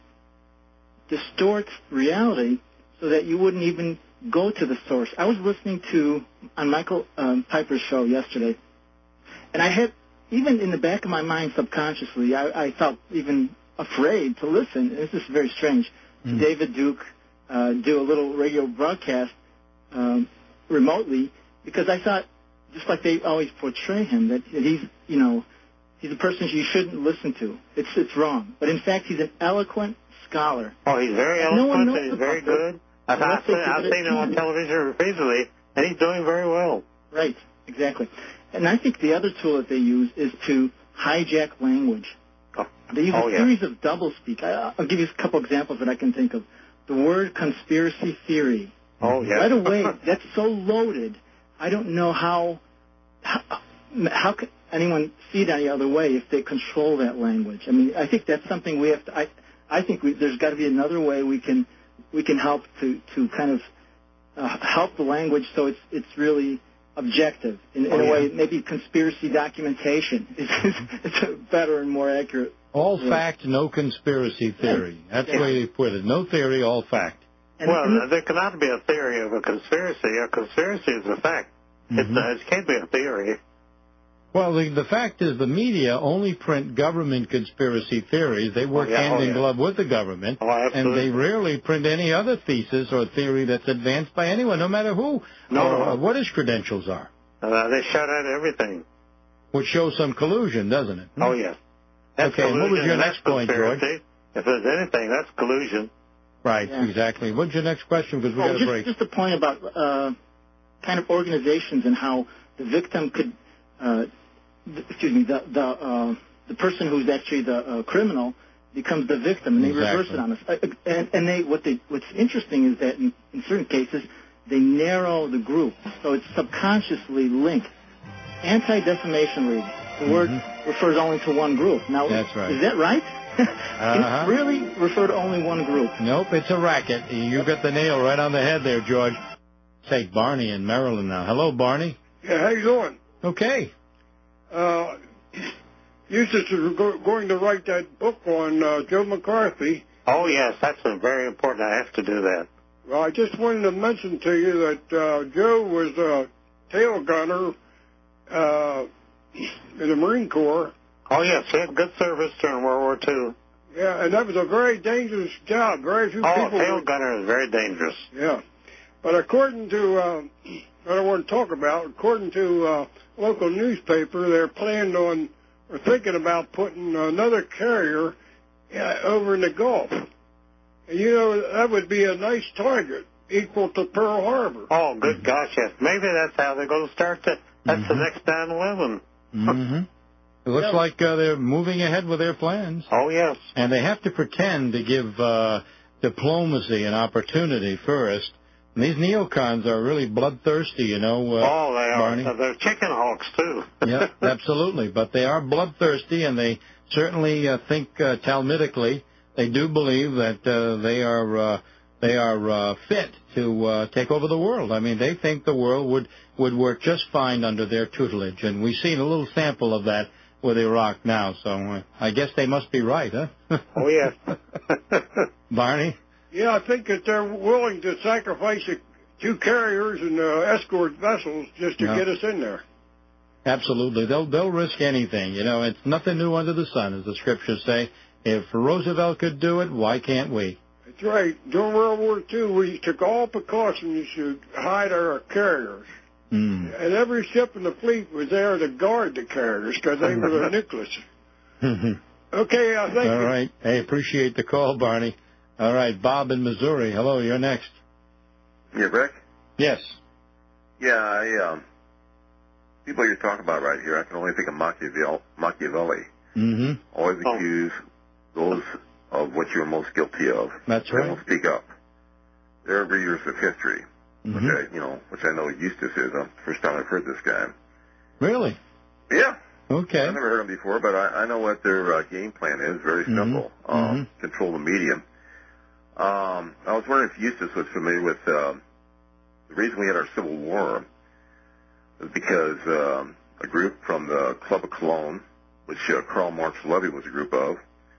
distort reality so that you wouldn't even go to the source. I was listening to on Michael um, Piper's show yesterday, and I had even in the back of my mind subconsciously, I, I felt even afraid to listen. This is very strange. Mm. David Duke uh, do a little radio broadcast um, remotely because I thought, just like they always portray him, that he's, you know, he's a person you shouldn't listen to. It's it's wrong. But in fact, he's an eloquent scholar. Oh, he's very No one eloquent knows and he's very about this. good. I've, Unless I've they seen, I've consider seen it him on canon. television repeatedly, and he's doing very well. Right, exactly. And I think the other tool that they use is to hijack language. Oh, They use oh a yeah. series of doublespeak. I, I'll give you a couple examples that I can think of. The word conspiracy theory. Oh, yeah. Right away, that's so loaded. I don't know how how, how could anyone see it any other way if they control that language. I mean, I think that's something we have to. I I think we, there's got to be another way we can we can help to to kind of uh, help the language so it's it's really objective in, in Oh, a yeah. way. Maybe conspiracy documentation is, is, is a better and more accurate. All Yeah. fact, no conspiracy theory. That's the way they put it. No theory, all fact. And, Well, and there cannot be a theory of a conspiracy. A conspiracy is a fact. It's, Mhm. uh, it can't be a theory. Well, the, the fact is the media only print government conspiracy theories. They work Oh, yeah, hand oh, in yeah. glove with the government. Oh, And absolutely. they rarely print any other thesis or theory that's advanced by anyone, no matter who No, or no. what his credentials are. Uh, they shut out everything. Which shows some collusion, doesn't it? Oh, yes. That's Okay, and what was collusion, your and next that's point, George? conspiracy. If there's anything, that's collusion. Right, Yeah. exactly. What's your next question? Because we Oh, got a just, break. just a point about uh, kind of organizations and how the victim could, uh, th- excuse me, the the uh, the person who's actually the uh, criminal becomes the victim, and they reverse Exactly. it on us. Uh, and and they what they what's interesting is that in, in certain cases they narrow the group, so it's subconsciously linked. Anti-Defamation League. The word Mhm. refers only to one group. Now, That's right. is that right? Can Uh-huh. it really refer to only one group? Nope, it's a racket. You got the nail right on the head there, George. Take Barney in Maryland now. Hello, Barney. Yeah, how you doing? Okay. Uh, Eustace is go- going to write that book on uh, Joe McCarthy. Oh, yes, that's uh, very important. I have to do that. Well, I just wanted to mention to you that uh, Joe was a tail gunner uh, in the Marine Corps. Oh, yes, he had good service during World War Two. Yeah, and that was a very dangerous job. Very few Oh, people. tail would- gunner is very dangerous. Yeah, but according to uh, what I want to talk about, according to uh, local newspaper, they're planning on or thinking about putting another carrier uh, over in the Gulf. And, you know, that would be a nice target, equal to Pearl Harbor. Oh, good gosh, yes. Maybe that's how they're going to start. The, that's Mhm. the next nine eleven. Mm-hmm. It looks Yeah. like uh, they're moving ahead with their plans. Oh, yes. And they have to pretend to give uh, diplomacy an opportunity first. And these neocons are really bloodthirsty, you know, uh, oh, they are. Barney. Uh, they're chicken hawks, too. Yeah, absolutely. But they are bloodthirsty, and they certainly uh, think uh, Talmudically. They do believe that uh, they are uh, they are uh, fit to uh, take over the world. I mean, they think the world would, would work just fine under their tutelage, and we've seen a little sample of that with Iraq now. So uh, I guess they must be right, huh? Oh, yes. Barney? Yeah, I think that they're willing to sacrifice a, two carriers and uh, escort vessels just to Yeah. get us in there. Absolutely. They'll they'll risk anything. You know, it's nothing new under the sun, as the scriptures say. If Roosevelt could do it, why can't we? That's right. During World War Two, we took all precautions to hide our carriers. Mm. And every ship in the fleet was there to guard the carriers because they were the nucleus. Okay, I think. All right. Hey, appreciate the call, Barney. All right, Bob in Missouri. Hello, you're next. Yeah, Rick? Yes. Yeah, I, um, people you're talking about right here, I can only think of Machiavelli. Machiavelli. Mm-hmm. Always Oh. accuse those of what you're most guilty of. That's They right. won't speak up. They're readers of history, Mhm. which I, you know, which I know Eustace is. Uh, first time I've heard this guy. Really? Yeah. Okay. I've never heard him before, but I, I know what their uh, game plan is. Very Mhm. simple. Um, Mhm. Control the medium. Um, I was wondering if Eustace was familiar with uh, the reason we had our Civil War was because um, a group from the Club of Cologne, which uh, Karl Marx Levy was a group of,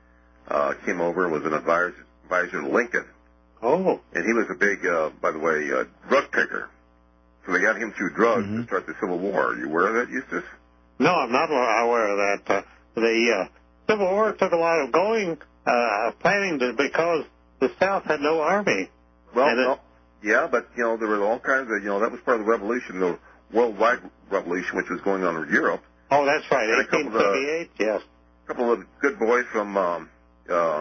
uh, came over and was an advisor, advisor to Lincoln. Oh. And he was a big, uh, by the way, uh, drug picker. So they got him through drugs Mhm. to start the Civil War. Are you aware of that, Eustace? No, I'm not aware of that. Uh, the uh, Civil War took a lot of going, uh, planning to, because the South had no army. Well, And it- no, yeah, but, you know, there were all kinds of, you know, that was part of the revolution, the worldwide revolution, which was going on in Europe. Oh, that's right, And a couple of, uh, eighteen seventy-eight, yes. A couple of good boys from um, uh,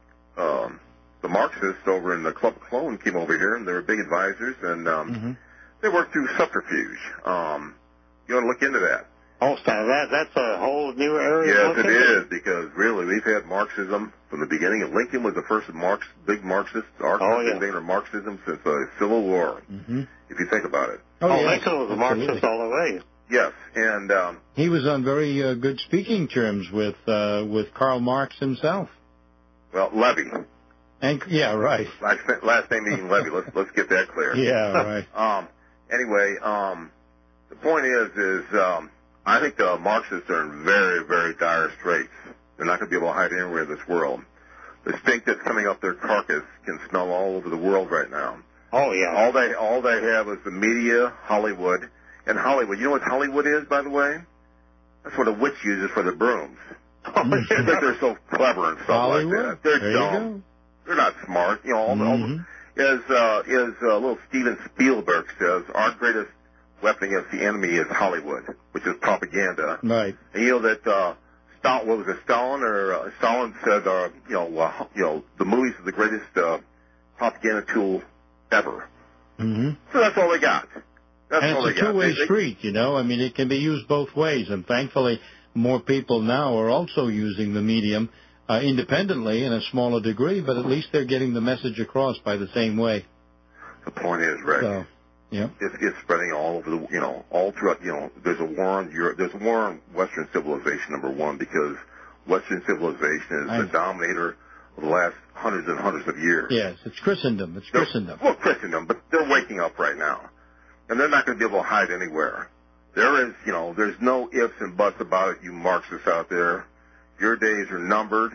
um, the Marxists over in the Club of Cologne came over here, and they were big advisors, and um, Mm-hmm. they worked through subterfuge. Um, you want to look into that? Oh, so that, that's a whole new area. to Yes, look it into. is, because really we've had Marxism from the beginning. And Lincoln was the first Marx, big Marxist, our Oh, yeah. inventor of Marxism since the Civil War, Mm-hmm. if you think about it. Oh, Oh, yes, Lincoln was a Marxist absolutely. all the way. Yes, and um, He was on very uh, good speaking terms with uh, with Karl Marx himself. well, Levy. And yeah, right. Last, last name being Levy. Let's let's get that clear. Yeah, right. Um, anyway, um, the point is, is um, I think the Marxists are in very, very dire straits. They're not going to be able to hide anywhere in this world. The stink that's coming up their carcass can smell all over the world right now. Oh, yeah. All they all they have is the media, Hollywood, and Hollywood. You know what Hollywood is, by the way? That's what a witch uses for the brooms. Because they're so clever and stuff Hollywood? like that. They're There you dumb. go. They're not smart. You know, all, the- all the- Mhm. as uh, as uh, little Steven Spielberg says, our greatest weapon against the enemy is Hollywood, which is propaganda. Right. And you know that uh, Stalin, what was it, Stalin or uh, Stalin said, uh, you know, uh, you know, the movies are the greatest uh, propaganda tool ever. Mm-hmm. So that's all they got. That's And all it's they a got. two-way They- they- street, you know. I mean, it can be used both ways, and thankfully, more people now are also using the medium uh, independently in a smaller degree, but at least they're getting the message across by the same way. The point is, Rick, So, yeah. it's, it's spreading all over the, you know, all throughout, you know, there's a war on Europe, there's a war on Western civilization, number one, because Western civilization is I- the dominator of the last hundreds and hundreds of years. Yes, it's Christendom. It's They're- Christendom. Well, Christendom, but they're waking up right now. And they're not going to be able to hide anywhere. There is, you know, there's no ifs and buts about it, you Marxists out there. Your days are numbered.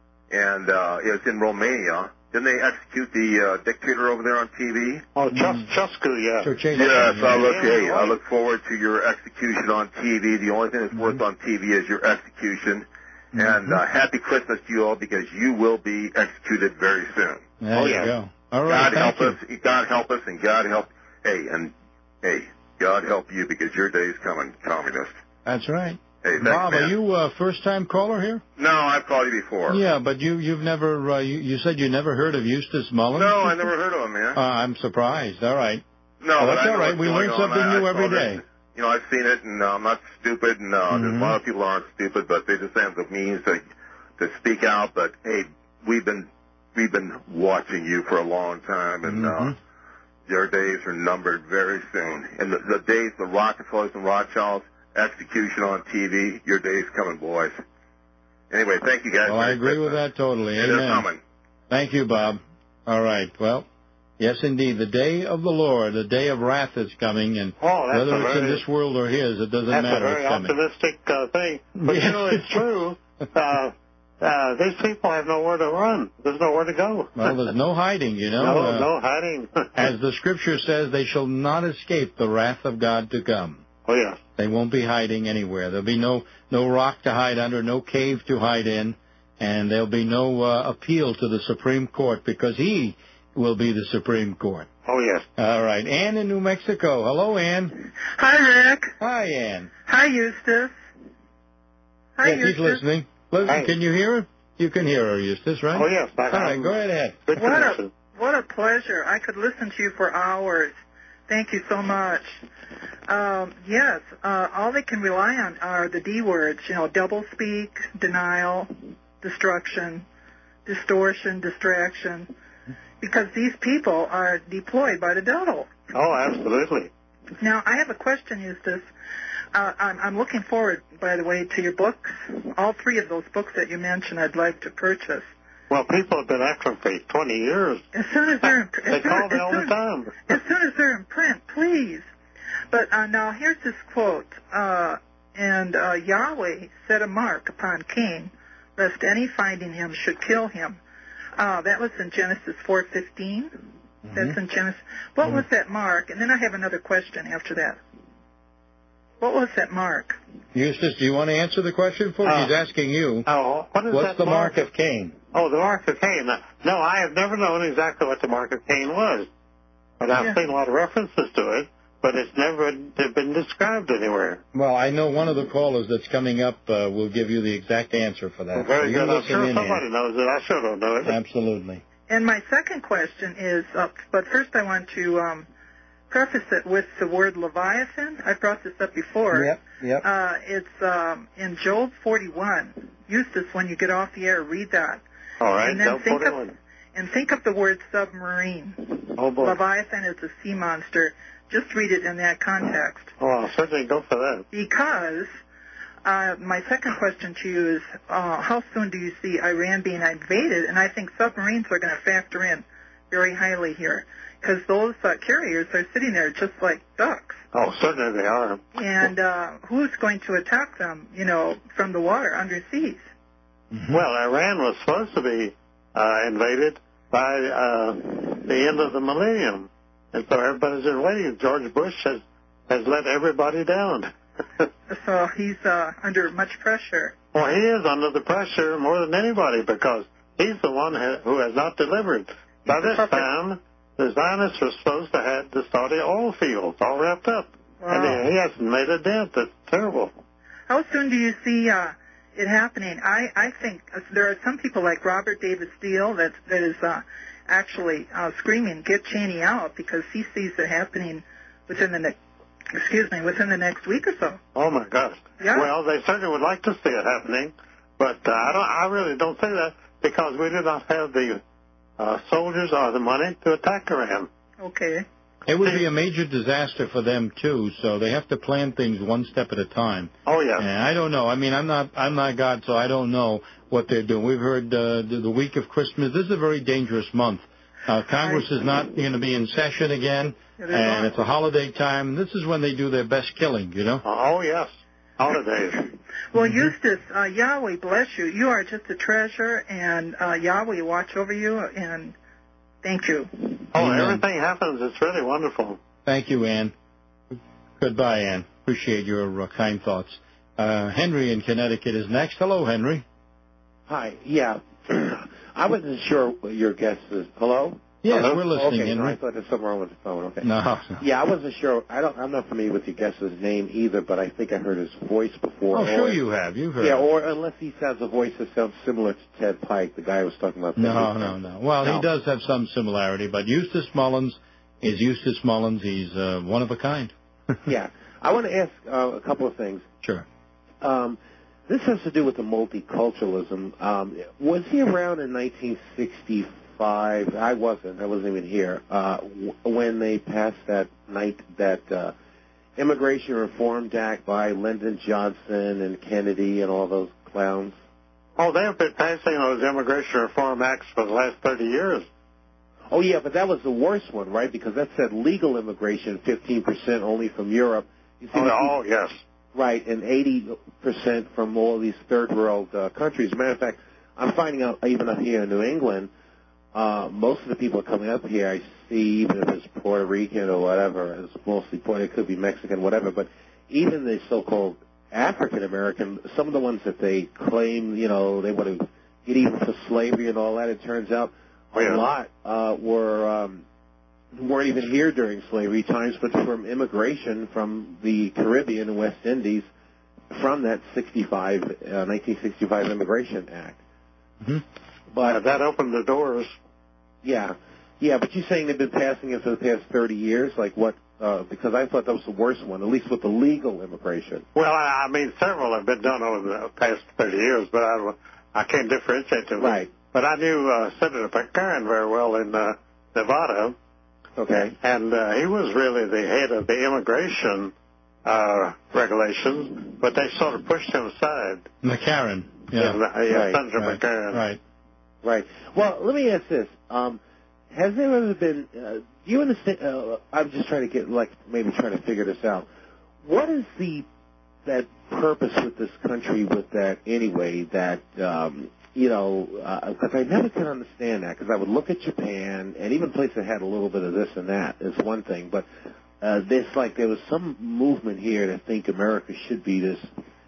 And uh, it's in Romania. Didn't they execute the uh, dictator over there on T V? Oh, Chus- Chusku, yeah. Ceausescu, Yes, yeah. I look, Yeah, hey, I right. look forward to your execution on T V. The only thing that's worth on T V is your execution. And uh, happy Christmas to you all, because you will be executed very soon. There Oh, you yeah. go. All right, God thank help you. us. God help us, and God help. Hey, and hey, God help you, because your day's coming, communist. That's right. Hey, thanks, Bob, man. are you a first-time caller here? No, I've called you before. Yeah, but you, you've never, uh, you, you said you never heard of Eustace Mullins? No, I never heard of him, man. Uh, I'm surprised. All right. no, well, but that's I know all right. what's We going learn on. something I, new I every saw day. that. You know, I've seen it, and uh, I'm not stupid, and uh, there's a lot of people aren't stupid, but they just have the means to to speak out. But hey, we've been we've been watching you for a long time, and Mhm. uh, your days are numbered very soon. And the, the days the Rockefellers and Rothschilds execution on T V, your day's coming, boys. Anyway, thank you guys. Well, I Merry agree with Christmas. that totally. Yeah, Amen. they're coming. Thank you, Bob. All right. Well, yes, indeed. The day of the Lord, the day of wrath is coming, and Oh, that's whether a it's very, in this world or his, it doesn't that's matter. a very It's coming. optimistic uh, thing. But, Yes, you know, it's it's true. Uh, uh, these people have nowhere to run. There's nowhere to go. Well, there's no hiding, you know. no, Uh, no hiding. As the Scripture says, they shall not escape the wrath of God to come. Oh, yeah. They won't be hiding anywhere. There'll be no no rock to hide under, no cave to hide in, and there'll be no uh, appeal to the Supreme Court, because He will be the Supreme Court. Oh, yes. All right. Ann in New Mexico. Hello, Ann. Hi, Rick. Hi, Ann. Hi, Eustace. Hi, Yeah, Eustace. she's listening. Listen, Hi. can you hear her? You can hear her, Eustace, right? Oh, yes. I, All right, go right ahead. Good What a, connection. what a pleasure. I could listen to you for hours. Thank you so much. Um, yes, uh, all they can rely on are the D words, you know, doublespeak, denial, destruction, distortion, distraction, because these people are deployed by the devil. Oh, absolutely. Now, I have a question, Eustace. Uh, I'm, I'm looking forward, by the way, to your books. All three of those books that you mentioned I'd like to purchase. Well, people have been after them for twenty years. As soon as they're in print. They call me all the time. As soon as they're in print, please. But uh, now here's this quote. Uh, and uh, Yahweh set a mark upon Cain, lest any finding him should kill him. Uh, that was in Genesis four fifteen. Mm-hmm. That's in Genesis. What mm-hmm. was that mark? And then I have another question after that. What was that mark? Eustace, do you want to answer the question for uh, He's asking you. Oh, what is What's that the mark? mark of Cain? Oh, the mark of Cain. No, I have never known exactly what the mark of Cain was. But I've yeah. seen a lot of references to it, but it's never been described anywhere. Well, I know one of the callers that's coming up uh, will give you the exact answer for that. Well, very so good. I'm sure in somebody here. knows it. I sure don't know it. Absolutely. And my second question is, uh, but first I want to um, preface it with the word Leviathan. I brought this up before. Yep, yep. Uh, it's um, in Job forty-one. Eustace, when you get off the air, read that. All right, and then Job think forty-one. Of, and think of the word submarine. Oh, boy. Leviathan is a sea monster. Just read it in that context. Oh, I'll certainly go for that. Because uh, my second question to you is, uh, how soon do you see Iran being invaded? And I think submarines are going to factor in very highly here. Because those uh, carriers are sitting there just like ducks. Oh, certainly they are. And uh, who's going to attack them, you know, from the water, underseas? Mm-hmm. Well, Iran was supposed to be uh, invaded by uh, the end of the millennium. And so everybody's in waiting. George Bush has, has let everybody down. So he's uh, under much pressure. Well, he is under the pressure more than anybody because he's the one who has not delivered. By this time, the Zionists were supposed to have the Saudi oil fields all wrapped up. Wow. And he, he hasn't made a dent. That's terrible. How soon do you see uh, it happening? I, I think there are some people like Robert David Steele that, that is uh, actually uh, screaming, get Cheney out, because he sees it happening within the next, excuse me, within the next week or so. Oh, my gosh. Yeah. Well, they certainly would like to see it happening, but uh, I, don't, I really don't say that because we do not have the uh, soldiers or the money to attack Iran. Okay. It would be a major disaster for them too, so they have to plan things one step at a time. Oh yeah. And I don't know. I mean, I'm not I'm not God, so I don't know what they're doing. We've heard uh, the, the week of Christmas. This is a very dangerous month. Uh, Congress is not going to be in session again, and it's a holiday time. This is when they do their best killing, you know. Oh yes, holidays. Well, Eustace, uh, Yahweh bless you. You are just a treasure, and uh, Yahweh watch over you, and thank you. Oh, Amen. Everything happens. It's really wonderful. Thank you, Ann. Goodbye, Ann. Appreciate your uh, kind thoughts. Uh, Henry in Connecticut is next. Hello, Henry. Hi. Yeah. I wasn't sure what your guess is. Hello? Yes, Hello? we're listening, okay, Henry. No, I thought there's something wrong with the phone. Okay. No. Yeah, I wasn't sure. I don't. I'm not familiar with your guest's name either, but I think I heard his voice before. Oh, or, sure you have. You've heard. Yeah, him. or unless he has a voice that sounds similar to Ted Pike, the guy I was talking about. No, no, no. Well, no. he does have some similarity, but Eustace Mullins is Eustace Mullins. He's uh, one of a kind. Yeah. I want to ask uh, a couple of things. Sure. Um, this has to do with the multiculturalism. Um, was he around in nineteen sixty-five? I wasn't. I wasn't even here uh, w- when they passed that night that uh, Immigration Reform Act by Lyndon Johnson and Kennedy and all those clowns. Oh, they have been passing those Immigration Reform Acts for the last thirty years. Oh, yeah, but that was the worst one, right? Because that said legal immigration, fifteen percent only from Europe. You see, oh, oh, yes. Right, and eighty percent from all these third world uh, countries. As a matter of fact, I'm finding out even up here in New England, uh, most of the people coming up here, I see, even if it's Puerto Rican or whatever, it's mostly Puerto, it could be Mexican, whatever, but even the so-called African American, some of the ones that they claim, you know, they want to get even for slavery and all that, it turns out a yeah. lot uh, were um, weren't even here during slavery times, but from immigration from the Caribbean and West Indies from that sixty-five, uh, nineteen sixty-five Immigration Act. Mm-hmm. But uh, that opened the doors. Yeah, yeah. But you're saying they've been passing it for the past thirty years, like what? Uh, because I thought that was the worst one, at least with the legal immigration. Well, I, I mean, several have been done over the past thirty years, but I, I can't differentiate them. Right. but I knew uh, Senator McCarran very well in uh, Nevada. Okay. And uh, he was really the head of the immigration uh, regulations, but they sort of pushed him aside. McCarran. Yeah, yeah, yeah right, Senator right, McCarran. Right. Right. Well, let me ask this. Um, has there ever been, uh, do you understand, uh, I'm just trying to get, like, maybe trying to figure this out. What is the, that purpose with this country with that anyway, that, um, you know, because uh, I never could understand that, because I would look at Japan, and even places that had a little bit of this and that is one thing, but uh, there's like, there was some movement here to think America should be this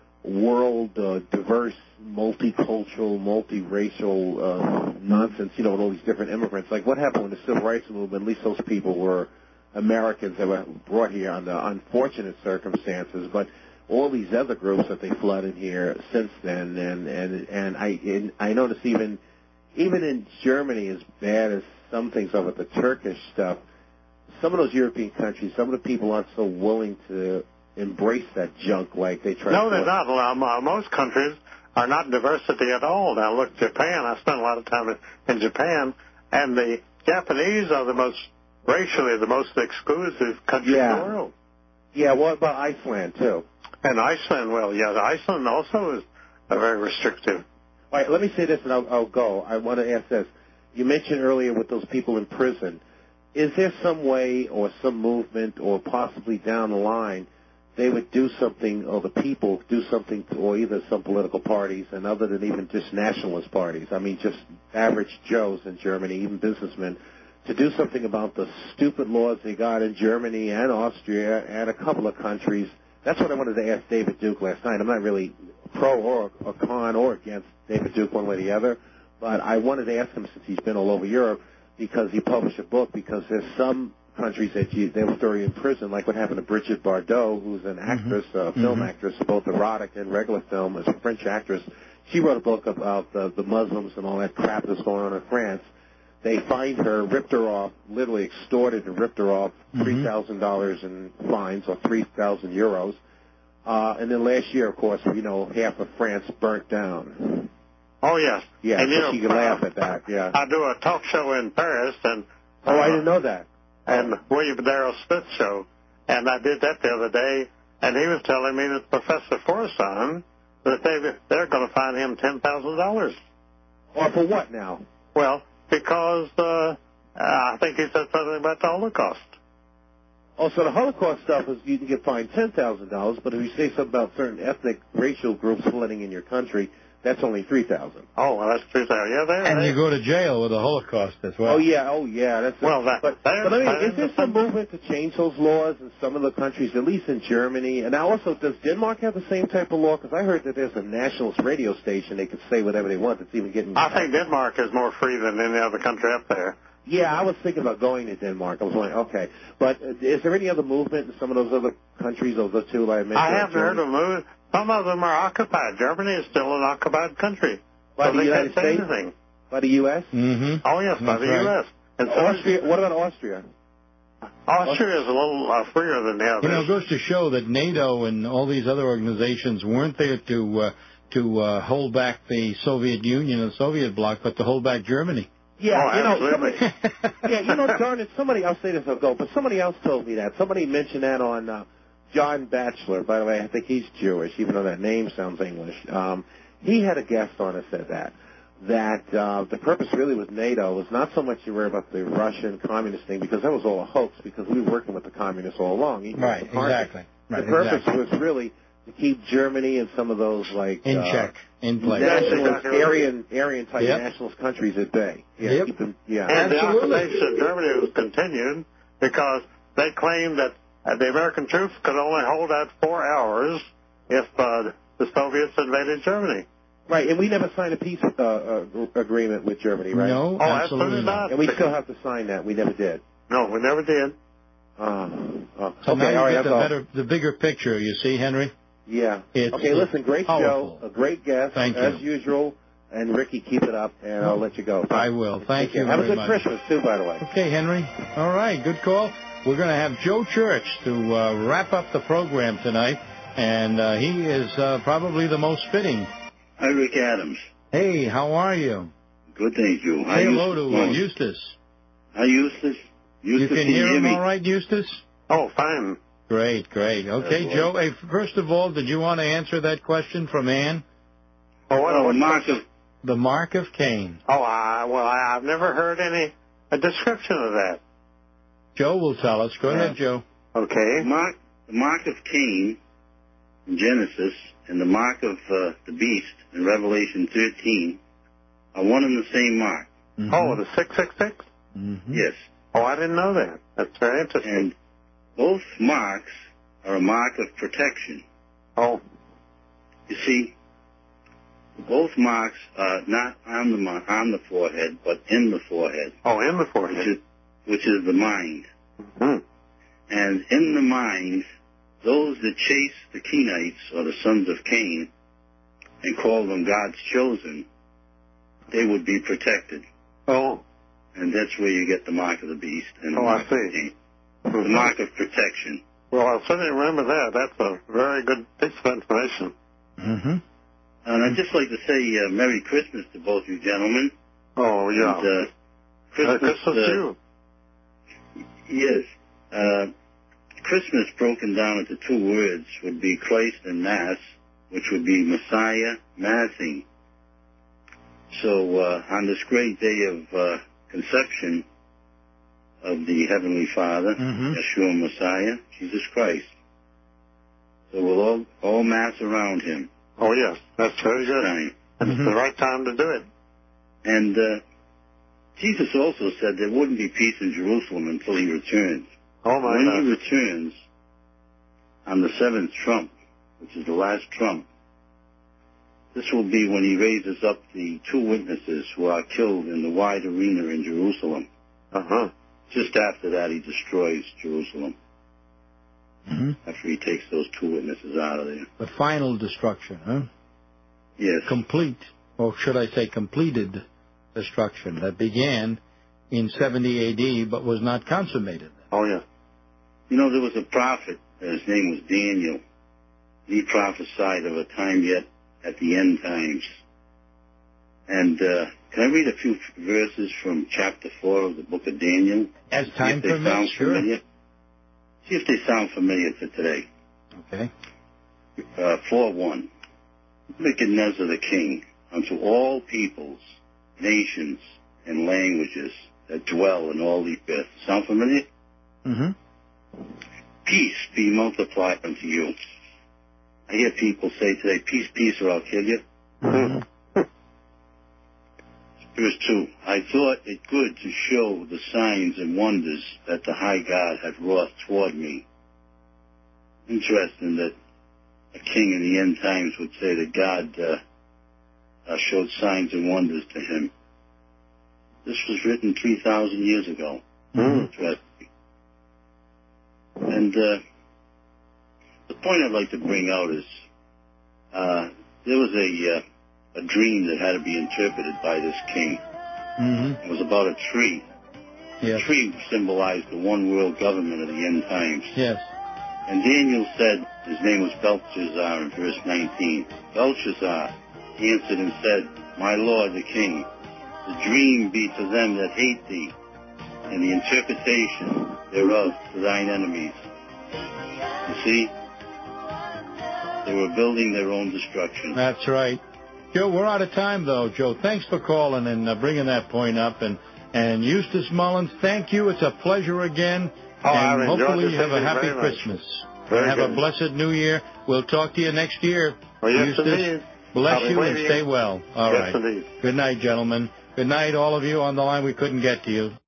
world uh, diverse, multicultural, multiracial uh, nonsense, you know, with all these different immigrants. Like what happened with the Civil Rights Movement, at least those people were Americans that were brought here under unfortunate circumstances, but all these other groups that they flooded here since then, and and and I and I noticed even even in Germany, as bad as some things are with the Turkish stuff, some of those European countries, some of the people aren't so willing to embrace that junk like they try. No, to they're not. Well, most countries are not diversity at all. Now look, Japan. I spent a lot of time in, in Japan, and the Japanese are the most racially the most exclusive country yeah. in the world. Yeah. What about Iceland too? And Iceland, well, yeah, Iceland also is uh, very restrictive. All right, let me say this, and I'll, I'll go. I want to ask this. You mentioned earlier with those people in prison. Is there some way or some movement or possibly down the line they would do something, or the people do something, or either some political parties and other than even just nationalist parties, I mean just average Joes in Germany, even businessmen, to do something about the stupid laws they got in Germany and Austria and a couple of countries. That's what I wanted to ask David Duke last night. I'm not really pro or, or con or against David Duke one way or the other, but I wanted to ask him, since he's been all over Europe, because he published a book, because there's some countries that you, they will throw you in prison, like what happened to Brigitte Bardot, who's an actress, a mm-hmm. film mm-hmm. actress, both erotic and regular film, as a French actress. She wrote a book about the, the Muslims and all that crap that's going on in France. They fined her, ripped her off, literally extorted and ripped her off, mm-hmm. three thousand dollars in fines, or three thousand euros. Uh, and then last year, of course, you know, half of France burnt down. Oh, yes. Yeah, and, so you know, she can laugh at that, yeah. I do a talk show in Paris, and... Oh, uh, I didn't know that. And William Darrell Smith show, and I did that the other day, and he was telling me that Professor Forson, that they, they're going to fine him ten thousand dollars. Or for what now? Well, because uh, I think he said something about the Holocaust. Oh, so the Holocaust stuff is you can get fined ten thousand dollars, but if you say something about certain ethnic, racial groups flooding in your country, that's only three thousand dollars. Oh, well, that's three thousand dollars. Yeah, they, and they, you go to jail with the Holocaust as well. Oh, yeah, oh, yeah. That's well, that, but, but I mean, is there some movement to change those laws in some of the countries, at least in Germany? And now also, does Denmark have the same type of law? Because I heard that there's a nationalist radio station. They could say whatever they want. It's even getting... I think Denmark is more free than any other country up there. Yeah, I was thinking about going to Denmark. I was like, okay. But uh, is there any other movement in some of those other countries, those other two that I mentioned? I haven't heard of movement. Some of them are occupied. Germany is still an occupied country. By so the they United can't say States? anything. By the U S? Mm-hmm. Oh, yes, by That's the right. U S And so Austria, what about Austria? Austria is a little uh, freer than the others. You know, it goes to show that NATO and all these other organizations weren't there to uh, to uh, hold back the Soviet Union and the Soviet bloc, but to hold back Germany. Yeah, oh, you know, absolutely. somebody, yeah, you know, darn it, somebody, I'll say this, I'll go, but somebody else told me that. Somebody mentioned that on uh, John Batchelor. By the way, I think he's Jewish, even though that name sounds English. Um, he had a guest on that said that. that uh, the purpose really with NATO was not so much to worry about the Russian communist thing, because that was all a hoax, because we were working with the communists all along. Right, exactly. Right, the purpose exactly. was really to keep Germany and some of those, like... In uh, check, in place. Nationalist, Aryan, Aryan-type yep. nationalist countries at bay. Yeah, yep. keep them, yeah. And Absolutely. the occupation of Germany was continued because they claimed that uh, the American troops could only hold out four hours if uh, the Soviets invaded Germany. Right, and we never signed a peace uh, uh, agreement with Germany, right? No, oh, absolutely not. And we still have to sign that. We never did. No, we never did. Uh, uh, So okay, now you all right, get the, I'll go. better, the bigger picture, you see, Henry? Yeah. It's, okay, listen, great powerful. show, a great guest, Thank as you. usual. And Ricky, keep it up, and I'll let you go. I will. Thank Take you care. Have very a good much. Christmas, too, by the way. Okay, Henry. All right, good call. We're going to have Joe Church to uh, wrap up the program tonight, and uh, he is uh, probably the most fitting. Hi, Rick Adams. Hey, how are you? Good, thank you. Say hello to uh, Eustace. Hi, Eustace. Eustace. You can hear him all right, Eustace? Oh, fine. Great, great. Okay, Uh, Joe, hey, first of all, did you want to answer that question from Ann? Oh, what, Oh, what mark question? of The mark of Cain. Oh, uh, well, I, I've never heard any a description of that. Joe will tell us. Go Yeah. ahead, Joe. Okay. the mark, the mark of Cain in Genesis and the mark of uh, the beast in Revelation thirteen are one and the same mark. Mm-hmm. Oh, the six six six? Mm-hmm. Yes. Oh, I didn't know that. That's very interesting. And both marks are a mark of protection. Oh, You see, both marks are not on the mar- on the forehead, but in the forehead, oh, in the which forehead. is which is the mind. Hmm. And in the mind, those that chase the Kenites, or the sons of Cain, and call them God's chosen, they would be protected. Oh, And that's where you get the mark of the beast and the Oh, I mark see. of Cain. The mark of protection. well, I'll certainly remember that. That's a very good piece of information. Mm-hmm. And I'd just like to say uh, Merry Christmas to both you gentlemen. Oh, yeah. And, uh, Merry Christmas, Christmas to uh, you. Yes. Uh, Christmas broken down into two words would be Christ and Mass, which would be Messiah Massing. So uh, on this great day of uh, conception of the Heavenly Father, Mhm. Yeshua Messiah, Jesus Christ. So we'll all, all mass around him. Oh, yes. That's very good. Time. And it's the right time to do it. And uh, Jesus also said there wouldn't be peace in Jerusalem until he returns. Oh, my When God. he returns on the seventh trump, which is the last trump, this will be when he raises up the two witnesses who are killed in the wide arena in Jerusalem. Uh-huh. Just after that, he destroys Jerusalem, Mm-hmm. after he takes those two witnesses out of there. The final destruction, huh? Yes. Complete, or should I say completed destruction that began in seventy A D but was not consummated. Oh, yeah. You know, there was a prophet, his name was Daniel. He prophesied of a time yet at the end times. And uh, can I read a few verses from chapter four of the book of Daniel? As See time if they permits, sound sure. familiar. See if they sound familiar to today. Okay. Uh, four one. Nebuchadnezzar the king, unto all peoples, nations, and languages that dwell in all the earth. Sound familiar? Mm-hmm. Peace be multiplied unto you. I hear people say today, peace, peace, or I'll kill you. Mm-hmm. Verse two, I thought it good to show the signs and wonders that the high God had wrought toward me. Interesting that a king in the end times would say that God uh, uh, showed signs and wonders to him. This was written three thousand years ago. Mm-hmm. Interesting. And uh, the point I'd like to bring out is uh, there was a... Uh, a dream that had to be interpreted by this king. Mm-hmm. It was about a tree. Yes. The tree symbolized the one world government of the end times. Yes. And Daniel said, his name was Belshazzar in verse nineteen. Belshazzar answered and said, My lord the king, the dream be to them that hate thee, and the interpretation thereof to thine enemies. You see, they were building their own destruction. That's right. Joe, we're out of time, though. Joe, thanks for calling and uh, bringing that point up. And, and Eustace Mullins, thank you. It's a pleasure again. Oh, and I've enjoyed hopefully this you have a evening happy very much. Christmas. Very and have good. a blessed New Year. We'll talk to you next year. Oh, yes, Eustace, indeed. bless I'll be you and waiting. stay well. All Yes, right. indeed. Good night, gentlemen. Good night, all of you on the line. We couldn't get to you.